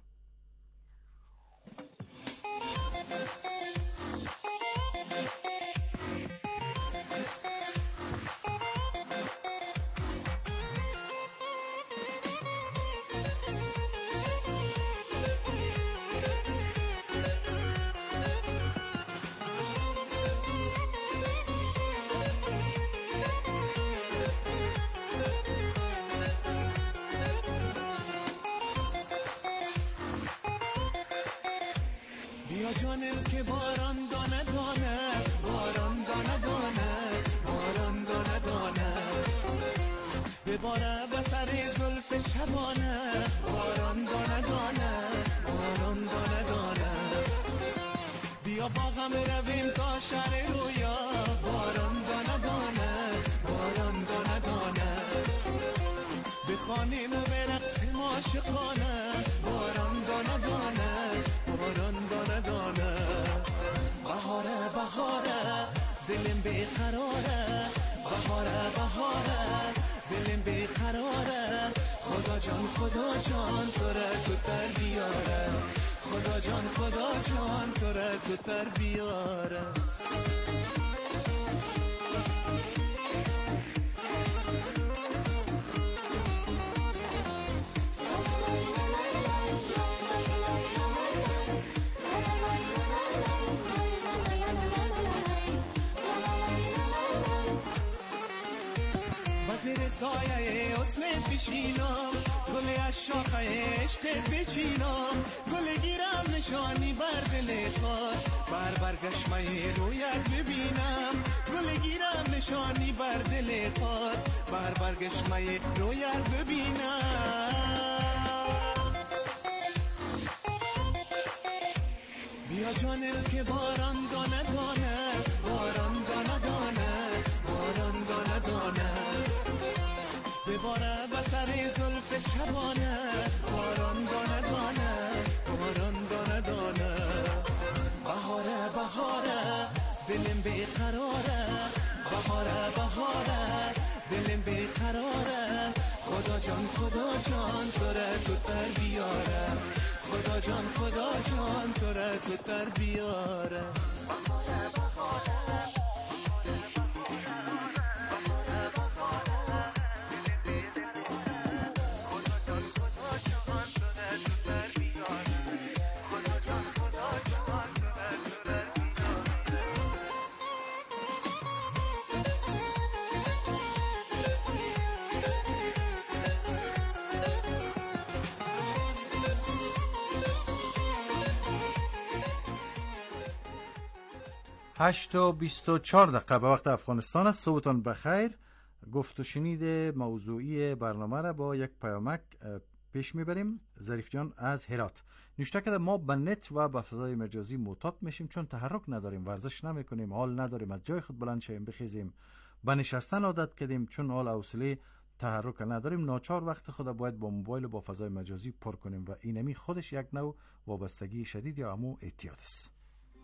بیا جانم که باران دانه دانه، باران دانه دانه، باران دانه دانه بباره به سر زلف شبانه، باران دانه دانه، باران دانه دانه بیا باغم رویم تا شهر رویا، باران دانه دانه، باران دانه دانه بخوانیم و برقصیم عاشقانه، باران دانه دانه، باران دانه دانه بهاره بهاره دلم بیقراره، بهاره بهاره دلم بیقراره خدا جان تو را زودتر بیاره، خدا جان تو را زودتر بیاره. زیر سایه حسنت بشینم، گل از شاخه عشقت بچینم، گل گیرم نشانی بر دل خود، بر برگشمه رویت ببینم، گل گیرم نشانی بر دل خود، بر برگشمه رویت ببینم. بیا جانم که باران دانه دانه، باران دانه دانه، باران دانه دانه بباره به سر زلف چبانه، باران دانه دانه، باران دانه دانه بهاره بهاره دلم بیقراره، بهاره بهاره دلم بیقراره خدا جان تو را زودتر بیاره، خدا جان تو را زودتر بیاره. هشت و 24 دقیقه به وقت افغانستان است. صبحتان بخیر. گفت و شنید موضوعی برنامه را با یک پیامک پیش میبریم. ظریف جان از هرات نوشته کرده ما به نت و به فضای مجازی معتاد میشیم چون تحرک نداریم، ورزش نمیکنیم، حال نداریم از جای خود بلند شیم بخیزیم، به نشستن عادت کردیم چون حال حوصله تحرک نداریم، ناچار وقت خود باید با موبایل و با فضای مجازی پر کنیم و اینمی خودش یک نوع وابستگی شدید یا همون اعتیاد است.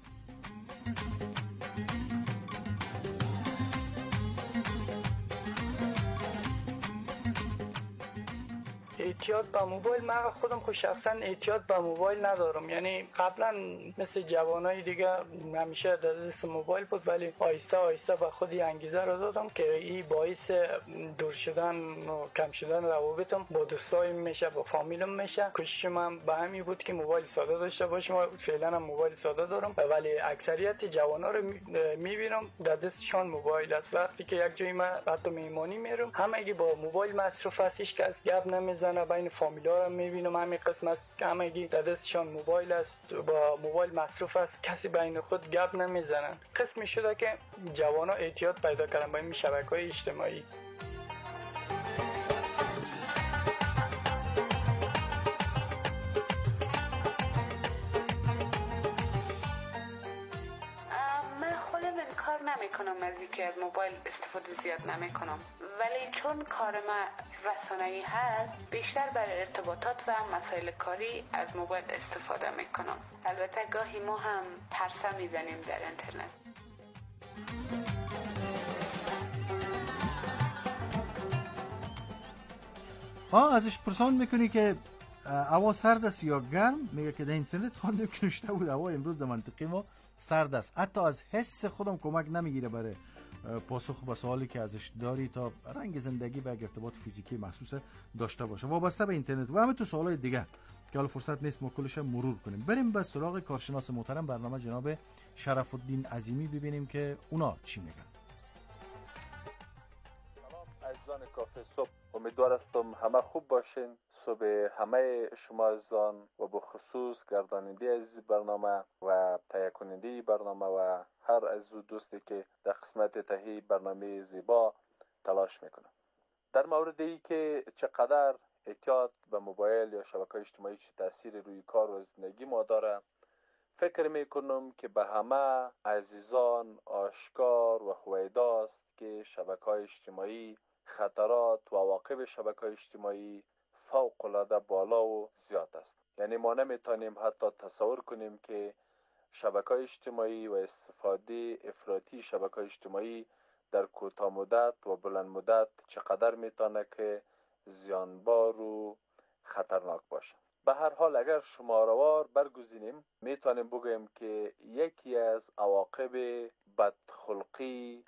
اعتیاد به موبایل، من خودم خود شخصا اعتیاد به موبایل ندارم. یعنی قبلا مثل جوانای دیگه همیشه در دست موبایل بود، ولی آهسته آهسته به خودی انگیزه رو دادم که این باعث دور شدن و کم شدن روابطم با دوستایم میشه، با فامیلم میشه. کوشش من به همین بود که موبایل ساده داشته باشم و فعلا هم موبایل ساده دارم، ولی اکثریت جوانا رو میبینم در دستشان موبایل است. وقتی که یک جایی من حتی میمانی میرم، همگی با موبایل مصروف است، هیچ کس گپ نمیزنه. بین فامیلا رو میبینم همین قسم است که همگی در دستشان موبایل است، با موبایل مصروف است، کسی بین خود گپ نمیزنن. قسمی شده که جوانا اعتیاد پیدا کردن با این شبکه‌های اجتماعی. نمیکنم از اینکه از موبایل استفاده زیاد نمیکنم، ولی چون کار من رسانه‌ای هست بیشتر برای ارتباطات و مسائل کاری از موبایل استفاده میکنم. البته گاهی ما هم پرسه میزنیم در اینترنت. ازش پرسان میکنی که هوا سرد است یا گرم؟ میگه که در اینترنت خواندم که نوشته بود هوا امروز در منطقه ما سرد است. حتی از حس خودم کمک نمیگیره برای پاسخ به سوالی که ازش داری تا رنگ زندگی و ارتباط فیزیکی محسوس داشته باشه وابسته به اینترنت. و همه تو سوالای دیگه که حالا فرصت نیست ما کلش مرور کنیم. بریم به سراغ کارشناس محترم برنامه جناب شرف الدین عظیمی ببینیم که اونا چی میگن. سلام عزیزان کافه صبح، امیدوار هستم همه خوب باشین. صبح همه شما عزیزان و به خصوص گرداننده عزیز برنامه و تهیه کننده برنامه و هر عزیز و دوستی که در قسمت تهیه برنامه زیبا تلاش میکنه. در مورد ای که چقدر اعتیاد به موبایل یا شبکه‌های اجتماعی چه تأثیر روی کار و زندگی ما داره، فکر میکنم که به همه عزیزان آشکار و هویداست که شبکه‌های اجتماعی خطرات و عواقب شبکه‌های اجتماعی فوق العاده بالا و زیاد است. یعنی ما نمیتونیم حتی تصور کنیم که شبکه‌های اجتماعی و استفاده افراطی شبکه‌های اجتماعی در کوتاه مدت و بلند مدت چقدر میتونه که زیانبار و خطرناک باشه. به هر حال اگر شماره‌وار برگزینیم میتونیم بگوییم که یکی از عواقب بدخلقی،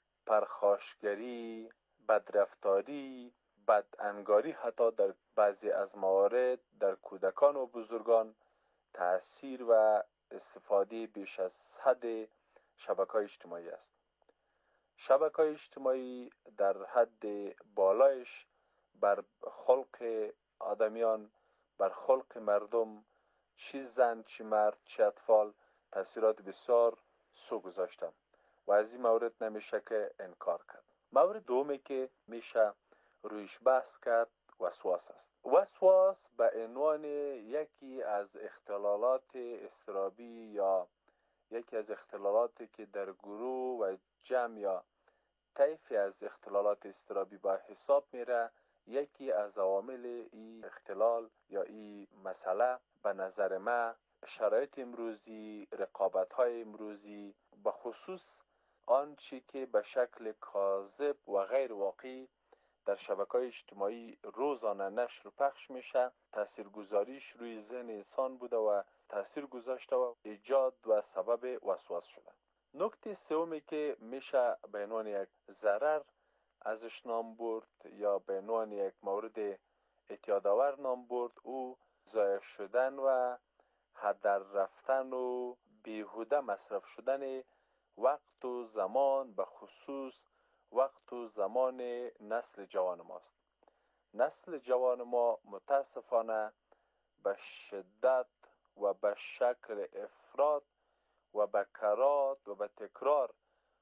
پرخاشگری، بدرفتاری، بدانگاری حتی در بعضی از موارد در کودکان و بزرگان تأثیر و استفاده بیش از حد شبکه‌های اجتماعی است. شبکه‌های اجتماعی در حد بالایش بر خلق آدمیان، بر خلق مردم، چی زن، چی مرد، چی اطفال تأثیرات بسیار سو گذاشتن و از این مورد نمیشه که انکار کرد. مورد دومی که میشه رویش بحث کرد وسواس است. وسواس به عنوان یکی از اختلالات اضطرابی یا یکی از اختلالاتی که در گروه و جمع یا طیفی از اختلالات اضطرابی به حساب میره، یکی از عوامل این اختلال یا این مسئله به نظر من شرایط امروزی، رقابت‌های امروزی، به خصوص آنچه که به شکل کاذب و غیر واقعی در شبکه‌های اجتماعی روزانه نشر و پخش میشه، تاثیرگذاریش روی ذهن انسان بوده و تاثیر گذاشته و ایجاد و سبب وسواس شده. نکته سومی که میشه به عنوان یک ضرر ازش نام برد یا به عنوان یک مورد اعتیادآور نام برد، او ضایع شدن و هدر رفتن و بیهوده مصرف شدن وقت و زمان، به خصوص وقت و زمان نسل جوان ماست. نسل جوان ما متاسفانه به شدت و به شکل افراط و به کرات و به تکرار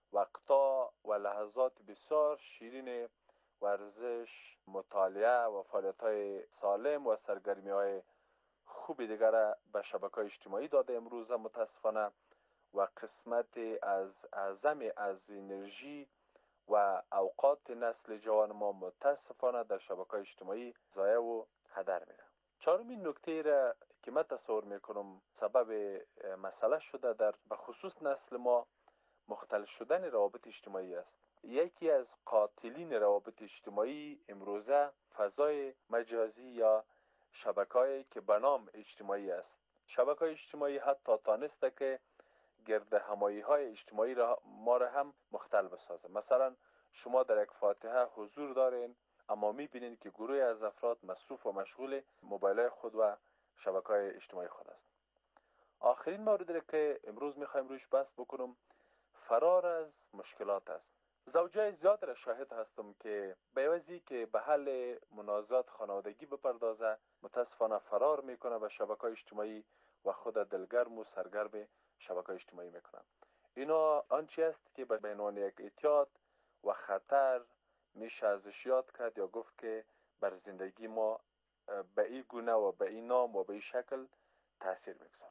وقتا و لحظات بسیار شیرین ورزش، مطالعه و فعالیت‌های سالم و سرگرمی‌های خوبی دیگر به شبکه‌های اجتماعی داده امروز متاسفانه و قسمت از اعظم از انرژی و اوقات نسل جوان ما متاسفانه در شبکه‌های اجتماعی ضایع و هدر میره. چهارمین نکته را که من تصور میکنم سبب مسئله شده در بخصوص نسل ما مختل شدن روابط اجتماعی است. یکی از قاتلین روابط اجتماعی امروزه فضای مجازی یا شبکه‌ای که به نام اجتماعی است. شبکه‌های اجتماعی حتی تانسته که گرد همایی‌های اجتماعی ما را هم مختل بسازه. مثلا شما در یک فاتحه حضور دارین اما می‌بینین که گروهی از افراد مصروف و مشغول موبایل‌های خود و شبکه‌های اجتماعی خود است. آخرین موردی که امروز می‌خوایم روش بحث بکنم فرار از مشکلات است. زوجای زیاد را شاهد هستم که به عوضی که به حل منازعات خانوادگی بپردازه متاسفانه فرار میکنه به شبکه‌های اجتماعی و خود دلگرم و سرگرم شبکه‌های اجتماعی میکنه. اینا آنچه است که به عنوان یک اعتیاد و خطر میشه ازش یاد کرد یا گفت که بر زندگی ما به این گونه و به این نام و به این شکل تاثیر میگذاره.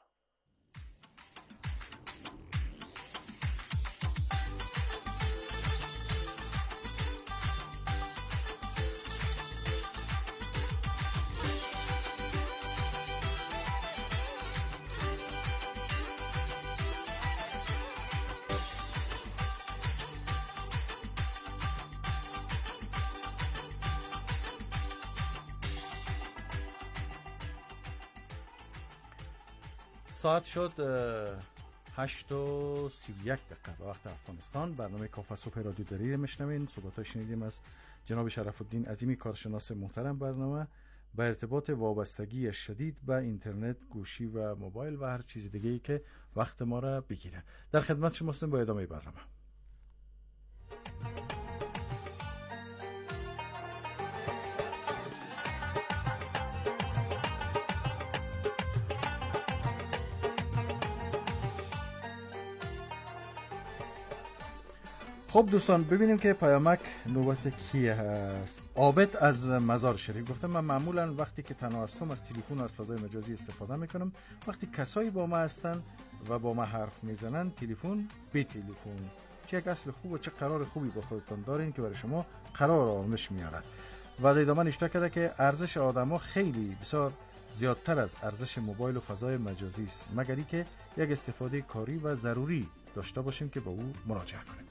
ساعت شد 8:31 به وقت افغانستان. برنامه کافه صبح رادیو دری میشنوین. صحبت‌ها شنیدیم از جناب شرف الدین عظیمی، کارشناس محترم برنامه، به ارتباط وابستگی شدید به اینترنت، گوشی و موبایل و هر چیز دیگه‌ای که وقت ما را بگیره. در خدمت شما هستیم با ادامه برنامه. خب دوستان، ببینیم که پیامک نوبت کیه هست. عابد از مزار شریف گفته من معمولا وقتی که تنها هستم از تلفن و از فضای مجازی استفاده میکنم. وقتی کسایی با ما هستن و با ما حرف میزنن تلفن به تلفن. چه یک اصل خوب و چه قرار خوبی با خودتون دارین که برای شما قرار آرامش میاره. و در ادامه نشته کرده که ارزش آدما خیلی بسیار زیادتر از ارزش موبایل و فضای مجازی است، مگر اینکه یک استفاده کاری و ضروری داشته باشیم که با او مراجعه کنیم.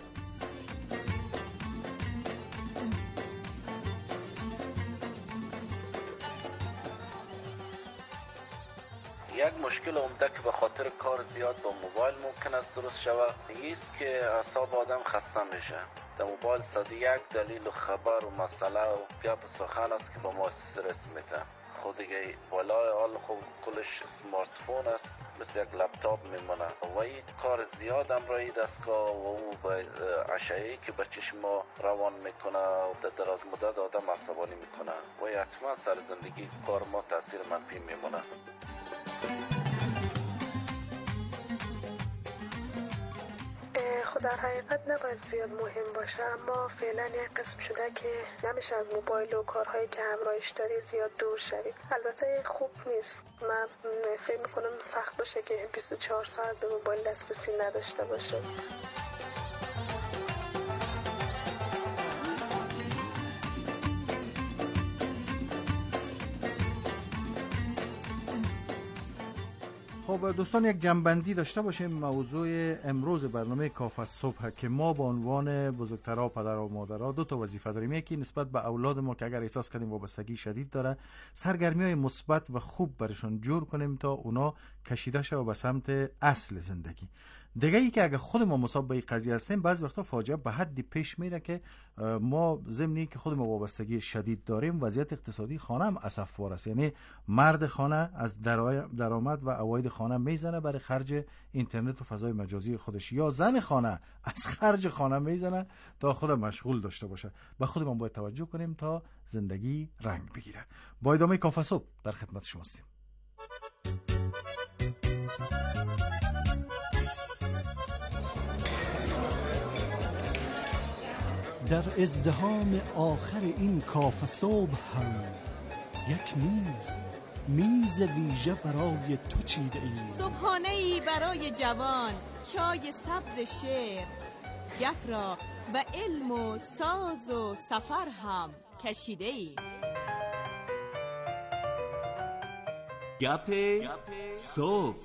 یک مشکل عمده که به خاطر کار زیاد با موبایل ممکن است درست شود نیست که اعصاب آدم خسته میشه. در موبایل صدی یک دلیل و خبر و مسئله و گپ و سخن است که با ما استرس میده. خود دیگه بالای حال خوب کلش سمارت فون است، مثل یک لپتاپ میمونه و این کار زیاد هم رای دستگاه و او به اشعه‌ای که به چشم ما روان میکنه و در دراز مدت آدم عصبانی میکنه و حتما سر زندگی کار ما تاثیر منفی میمونه. خب در حقیقت نباید زیاد مهم باشه، اما فعلا یک قسم شده که نمیشه از موبایل و کارهایی که همراهش داری زیاد دور شوی. البته خوب نیست، من فکر میکنم سخت باشه که 24 ساعت به موبایل دسترسی نداشته باشه. خب دوستان، یک جنبندی داشته باشیم. موضوع امروز برنامه کافه صبح که ما با عنوان بزرگترها، پدر و مادرها دو تا وظیفه داریم. یکی نسبت به اولاد ما که اگر احساس کردیم وابستگی شدید داره، سرگرمی‌های مثبت و خوب برشون جور کنیم تا اونا کشیده شوه به سمت اصل زندگی. دیگه ای که اگه خود ما مصاب به این قضیه هستیم، بعضی وقتا فاجعه به حدی پیش میره که ما ضمنی که خود ما وابستگی شدید داریم، وضعیت اقتصادی خانه هم اسفبار است. یعنی مرد خانه از درآمد و عواید خانه میزنه برای خرج اینترنت و فضای مجازی خودش، یا زن خانه از خرج خانه میزنه تا خود مشغول داشته باشه. به خود ما باید توجه کنیم تا زندگی رنگ بگیره. با ادامه کافه صبح در خدمت شما هستیم. در ازدحام آخر این کافه صبح هم یک میز ویژه برای تو چیده ایم. صبحانه‌ای برای جوان، چای سبز شیر، گپ را به علم و ساز و سفر هم کشیده ایم. گپ صبح.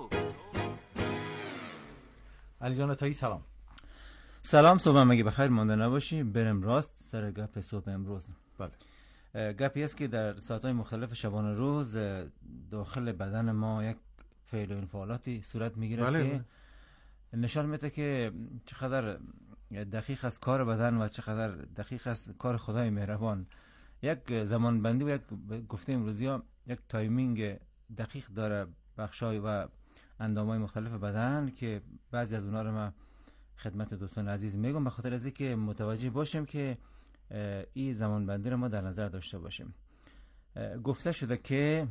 علی جان تایی سلام. سلام، صبح مگه بخیر مانده نباشی. بریم راست سر گپ صبح امروز. بله. گپی است که در ساعت‌های مختلف شبانه روز داخل بدن ما یک فعل و انفعالاتی صورت میگیره بله. که نشان میده که چقدر دقیق است کار بدن و چقدر دقیق است کار خدای مهربان. یک زمان بندی و یک گفته امروزی یک تایمینگ دقیق داره بخشای و اندامای مختلف بدن که بعضی از اونها رو من خدمت دوستان عزیز میگم به خاطر از اینکه متوجه باشیم که این زمان بندی رو ما در نظر داشته باشیم. گفته شده که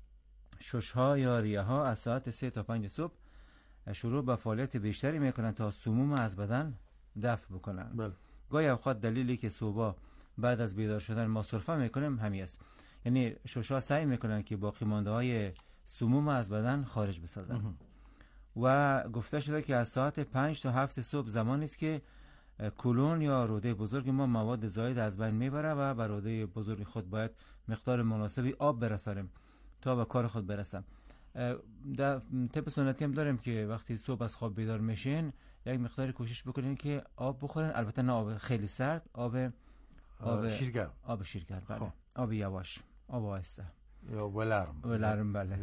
شش‌ها یا ریه‌ها از ساعت 3 تا 5 صبح شروع به فعالیت بیشتری میکنن تا سموم از بدن دفع بکنن. بله. گاهی اوقات دلیلی که صبح بعد از بیدار شدن ما سرفه میکنیم همین است. یعنی شش‌ها سعی میکنن که باقی مانده های سموم از بدن خارج بسازن. و گفته شده که از ساعت 5 تا 7 صبح زمانی است که کولون یا روده بزرگ ما مواد زائد از بین میبره و به روده بزرگ خود باید مقدار مناسبی آب برسانیم تا به کار خود برسم. در طب سنتی هم داریم که وقتی صبح از خواب بیدار میشین یک مقداری کوشش بکنین که آب بخورین، البته نه آب خیلی سرد، آب شیرگرم. آب شیرگرم، بله. آب یواش، آب آهسته یا ولرم. بله.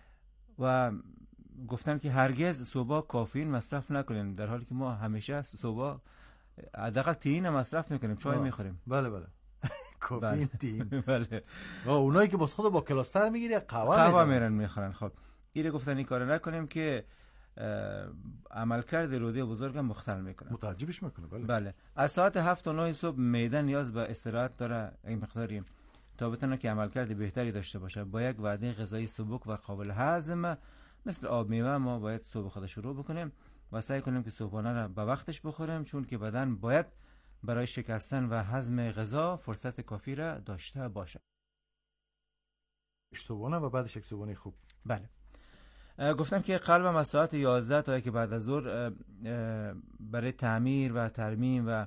و گفتن که هرگز صبح کافئین مصرف نکنین، در حالی که ما همیشه صبح حداقل تئین مصرف میکنیم، چای میخوریم. بله بله. کافئین، تئین. بله. و اونایی که باز خود با کلاستر میگیره قهوه میرن میخورن. خب اینو گفتن این کارو نکنیم که عملکرد روده بزرگم مختل میکنه، متعجبش میکنه. بله. بله. از ساعت 7 تا 9 صبح معده نیاز به استراحت داره این مقداری تا بتونه که عملکرد بهتری داشته باشه. با یک وعده غذایی سبک و قابل هضم مثل آب میوه ما باید صبح خود شروع بکنیم و سعی کنیم که صبحانه را به وقتش بخوریم، چون که بدن باید برای شکستن و هضم غذا فرصت کافی را داشته باشه. صبحانه و بعدش یک صبحانه خوب. بله. گفتم که قلبم از ساعت 11 تا یک بعد از ظهر برای تعمیر و ترمیم و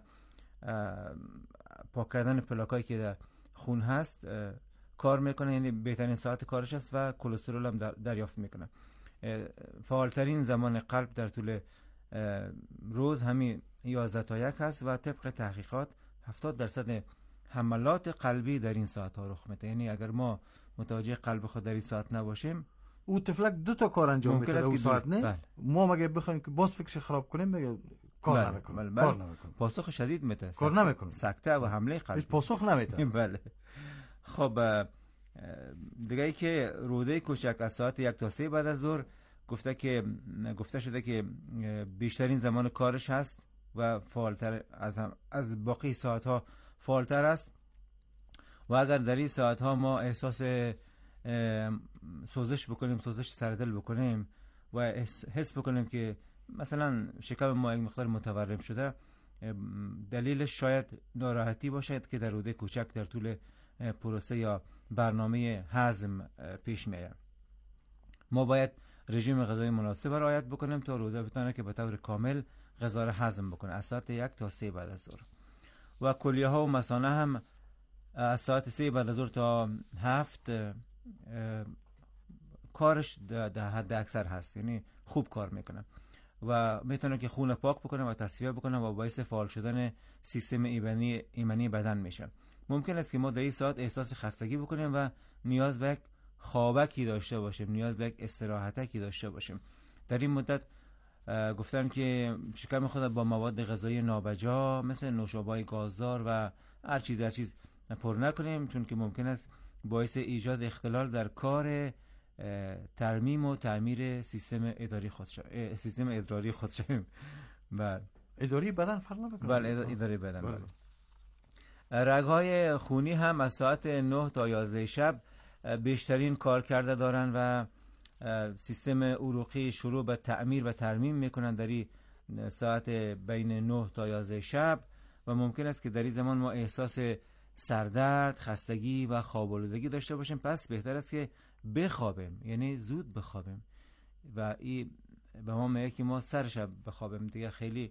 پاک کردن پلاکایی که در خون هست کار میکنه، یعنی بهترین ساعت کارش است و کلسترول هم دریافت میکنه. فعالترین زمان قلب در طول روز همین 11 تا 1 هست و طبق تحقیقات 70% حملات قلبی در این ساعت ها رخ میده. یعنی اگر ما متوجه قلب خود در این ساعت نباشیم، او طفلک 2 تا کار انجام میده اون ساعت نه. بله. ما مگه بخوایم که باز فکرش خراب کنیم میگه کار نمیکنه. بله. کار نمیکنه. پاسخ شدید میده. کار نمیکنه. سکته و حمله قلبی. پاسخ نمیده. بله. خب دیگه ای که روده کوچک از ساعت 1 تا 3 بعد از ظهر گفته شده که بیشترین زمان کارش هست و فعالتر از باقی ساعت ها فعالتر است و اگر در این ساعت ها ما احساس سوزش بکنیم، سوزش سردل بکنیم و حس بکنیم که مثلا شکم ما یک مقدار متورم شده، دلیلش شاید ناراحتی باشد که در روده کوچک در طول پروسه یا برنامه هضم پیش میاد. ما باید رژیم غذایی مناسب رعایت بکنیم تا روده بتونه که به طور کامل غذا را هضم بکنه از ساعت 1 تا 3 بعد از ظهر. و کلیه ها و مثانه هم از ساعت 3 بعد از ظهر تا 7 کارش در حد اکثر هست، یعنی خوب کار میکنه و میتونه که خون پاک بکنه و تصفیه بکنه و باعث فعال شدن سیستم ایمنی بدن میشه. ممکن است که ما در این ساعت احساس خستگی بکنیم و نیاز به یک خوابکی داشته باشیم، نیاز به یک استراحتکی داشته باشیم. در این مدت گفتن که شکم خود با مواد غذایی نابجا مثل نوشابه‌های گازدار و هر چیز پر نکنیم، چون که ممکن است باعث ایجاد اختلال در کار ترمیم و تعمیر سیستم ادراری خود شویم. بله. ادراری بدن فرق نمیکنه. بله، ادراری بدن. بله. رگ‌های خونی هم از ساعت 9 تا 11 شب بیشترین کار کرده دارن و سیستم عروقی شروع به تعمیر و ترمیم میکنن در این ساعت بین 9 تا 11 شب و ممکن است که در این زمان ما احساس سردرد، خستگی و خواب‌آلودگی داشته باشیم. پس بهتر است که بخوابیم، یعنی زود بخوابیم و این به ما میگه که ما سر شب بخوابیم، دیگه خیلی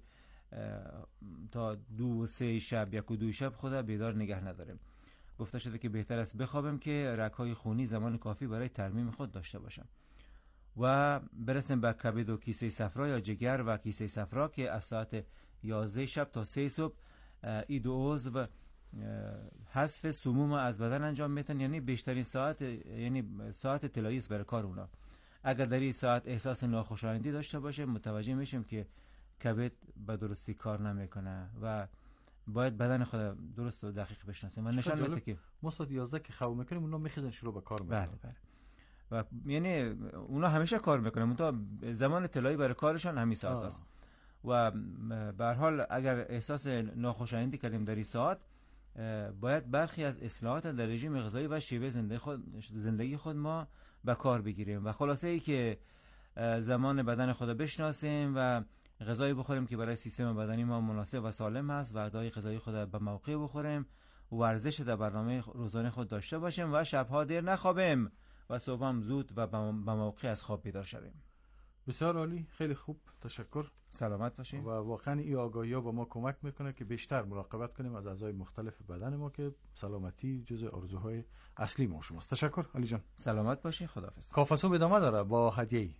تا 2-3 شب 1-2 شب خود بیدار نگه نداریم. گفته شده که بهتر است بخوابیم که رگ‌های خونی زمان کافی برای ترمیم خود داشته باشم. و برسیم به کبد و کیسه صفرا یا جگر و کیسه صفرا که از ساعت 11 شب تا 3 صبح این دو عضو حذف سموم از بدن انجام میتن، یعنی بیشترین ساعت، یعنی ساعت طلایی است برای کار اونا. اگر در این ساعت احساس ناخوشایندی داشته باشه متوجه میشیم که کبد به درستی کار نمیکنه و باید بدن خود درست و دقیق بشناسیم. و نشان میده که ما ساعت 11 که خواب میکنیم اونا میخیزن شروع به کار میکنن. بله. و یعنی اونا همیشه کار میکنن، منتها زمان طلایی برای کارشان همین ساعت است. و به هر حال اگر احساس ناخوشایندی کردیم در این ساعت، باید برخی از اصلاحات در رژیم غذایی و شیوه زندگی خود ما به کار بگیریم و خلاصه ای که زمان بدن خود بشناسیم و غذایی بخوریم که برای سیستم بدنی ما مناسب و سالم است و اعضای غذایی خود به موقع بخوریم، ورزش در برنامه روزانه خود داشته باشیم و شبها دیر نخوابیم و صبح هم زود و به موقع از خواب بیدار شویم. بسیار عالی، خیلی خوب، تشکر. سلامت باشید. و واقعا این آگاهی‌ها به ما کمک میکنه که بیشتر مراقبت کنیم از اعضای مختلف بدن ما که سلامتی جزء آرزوهای اصلی ما شماست. تشکر علی جان. سلامت باشید. خداحافظ. کافه صبح ادامه داره با هدیه‌ای.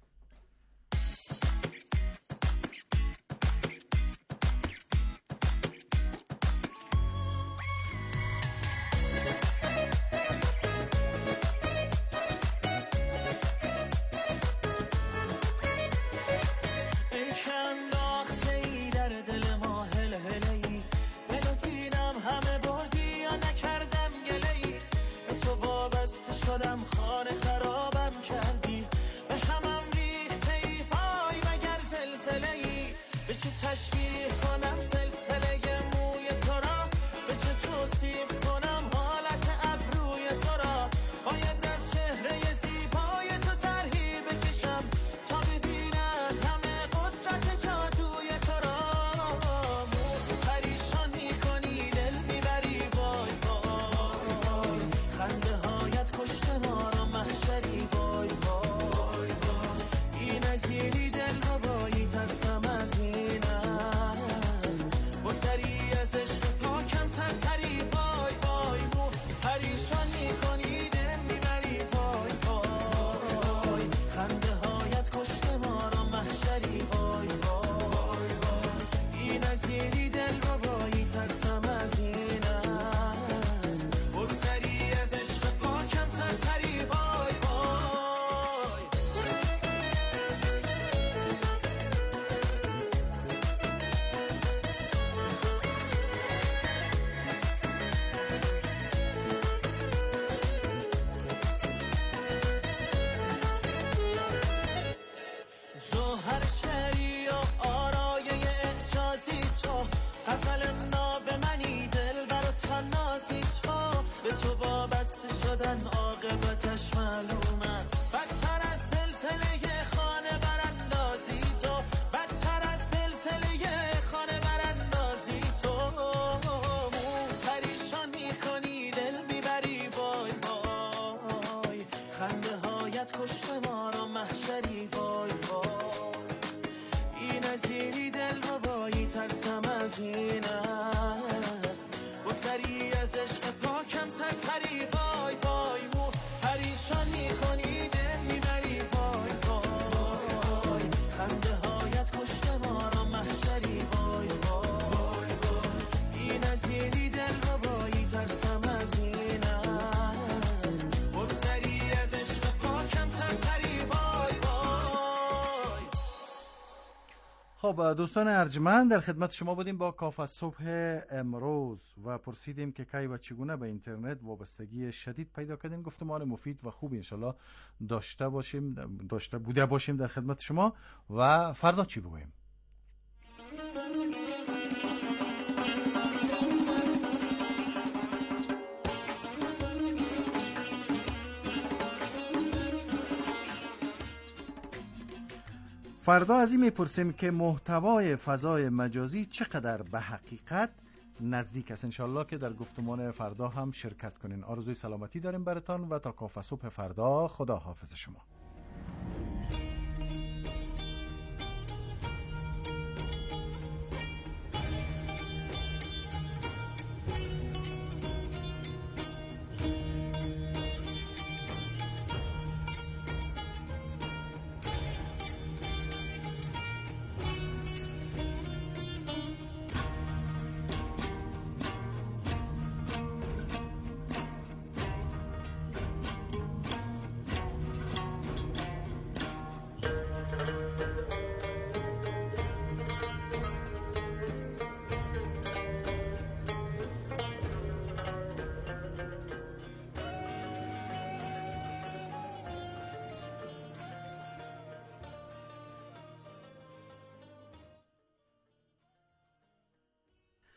خب دوستان ارجمند، در خدمت شما بودیم با کافه صبح امروز و پرسیدیم که کی و چگونه به اینترنت وابستگی شدید پیدا کردین. گفتمان مفید و خوب انشالله داشته بوده باشیم در خدمت شما. و فردا چی بگویم؟ فردا از این میپرسیم که محتوای فضای مجازی چقدر به حقیقت نزدیک است. انشالله که در گفتمان فردا هم شرکت کنین. آرزوی سلامتی داریم براتان و تا کافه صبح فردا خدا حافظ شما.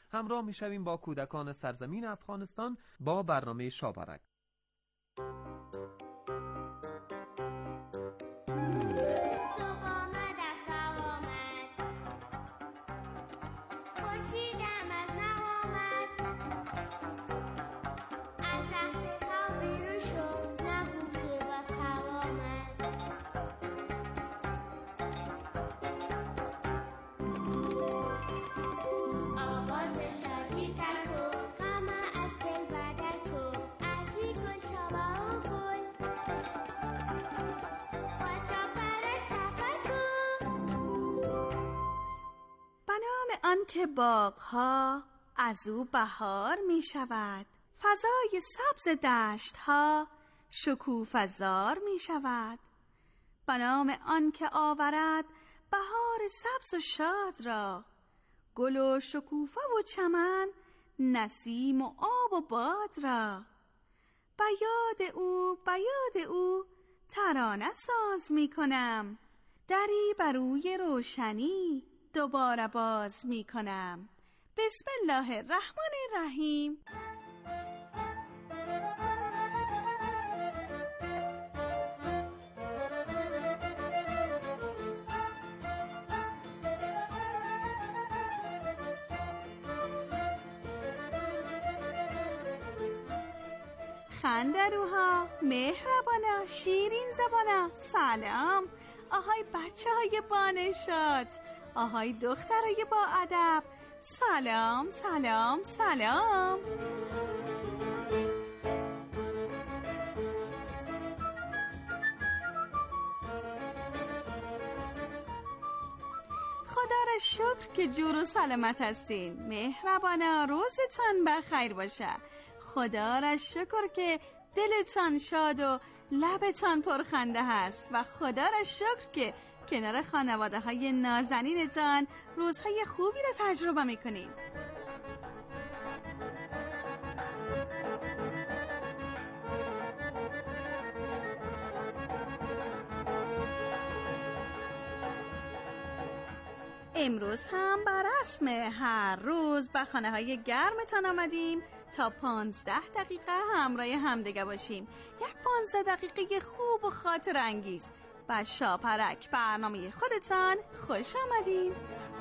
همراه میشویم با کودکان سرزمین افغانستان با برنامه شاپرک. آنکه باغ‌ها از او بهار می شود، فضای سبز دشت‌ها شکوفه‌زار می شود. به نام آنکه آورد بهار سبز و شاد را، گل و شکوفه و چمن، نسیم و آب و باد را. به یاد او ترانه ساز می کنم، دری بر روی روشنی دوباره باز می کنم. بسم الله الرحمن الرحیم. خندروها، مهربانا، شیرین زبانا، سلام. آهای بچه های بانشاد، آهای دخترای با ادب، سلام سلام سلام. خدا را شکر که جور و سلامت هستین. مهربانا، روزتان بخیر باشه. خدا را شکر که دلتان شاد و لبتان پرخنده هست و خدا را شکر که کنار خانواده های نازنینتان روزهای خوبی را تجربه میکنیم. امروز هم بر رسم هر روز به خانه های گرمتان آمدیم تا 15 دقیقه همراه همدیگه باشیم. یک 15 دقیقه خوب و خاطر انگیز. با شاپرک برنامه خودتان خوش آمدین.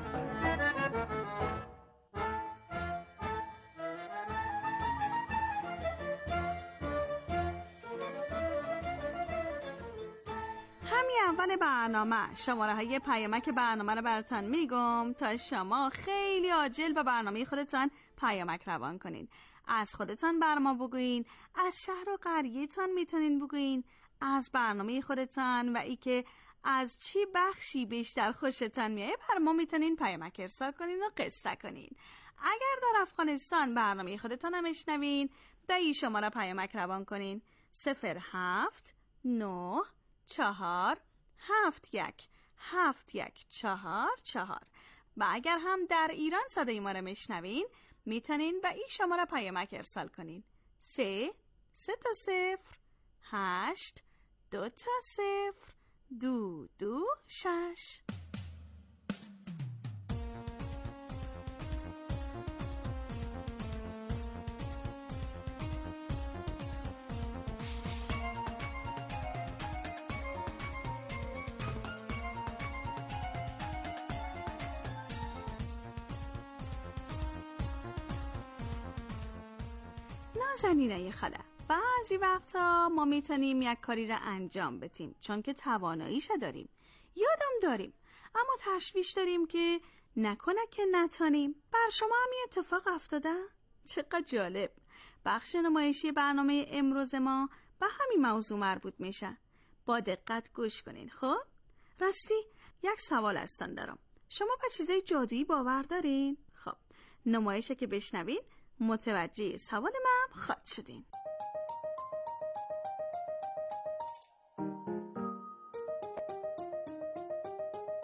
همین اول برنامه شماره های پیامک برنامه رو براتون میگم تا شما خیلی عاجل به برنامه خودتان پیامک روان کنین. از خودتان بر ما بگوین، از شهر و قریه‌تان میتونین بگوین، از برنامه خودتان و ای که از چی بخشی بیشتر خوشتان میایه بر ما میتونین پیامک ارسال کنین و قصه کنین. اگر در افغانستان برنامه خودتان هم میشنوین به این شماره پیامک روان کنین 0794717144. و اگر هم در ایران صدای ما رو میشنوین میتونین به این شماره پیامک ارسال کنین 3 تا 0 8 2 تا 0 2 2 6. نازنینای خاله، بعضی وقتا ما میتونیم یک کاری را انجام بدیم چون که تواناییش داریم، یادم داریم، اما تشویش داریم که نکنه که نتونیم. بر شما هم این اتفاق افتاده؟ چقدر جالب. بخش نمایشی برنامه امروز ما به همین موضوع مربوط میشه. با دقت گوش کنین. خب راستی یک سوال هستن دارم. شما به چیزای جادویی باور دارین؟ خب نمایشه که بشنوین متوجه سوال من خواهد شدین.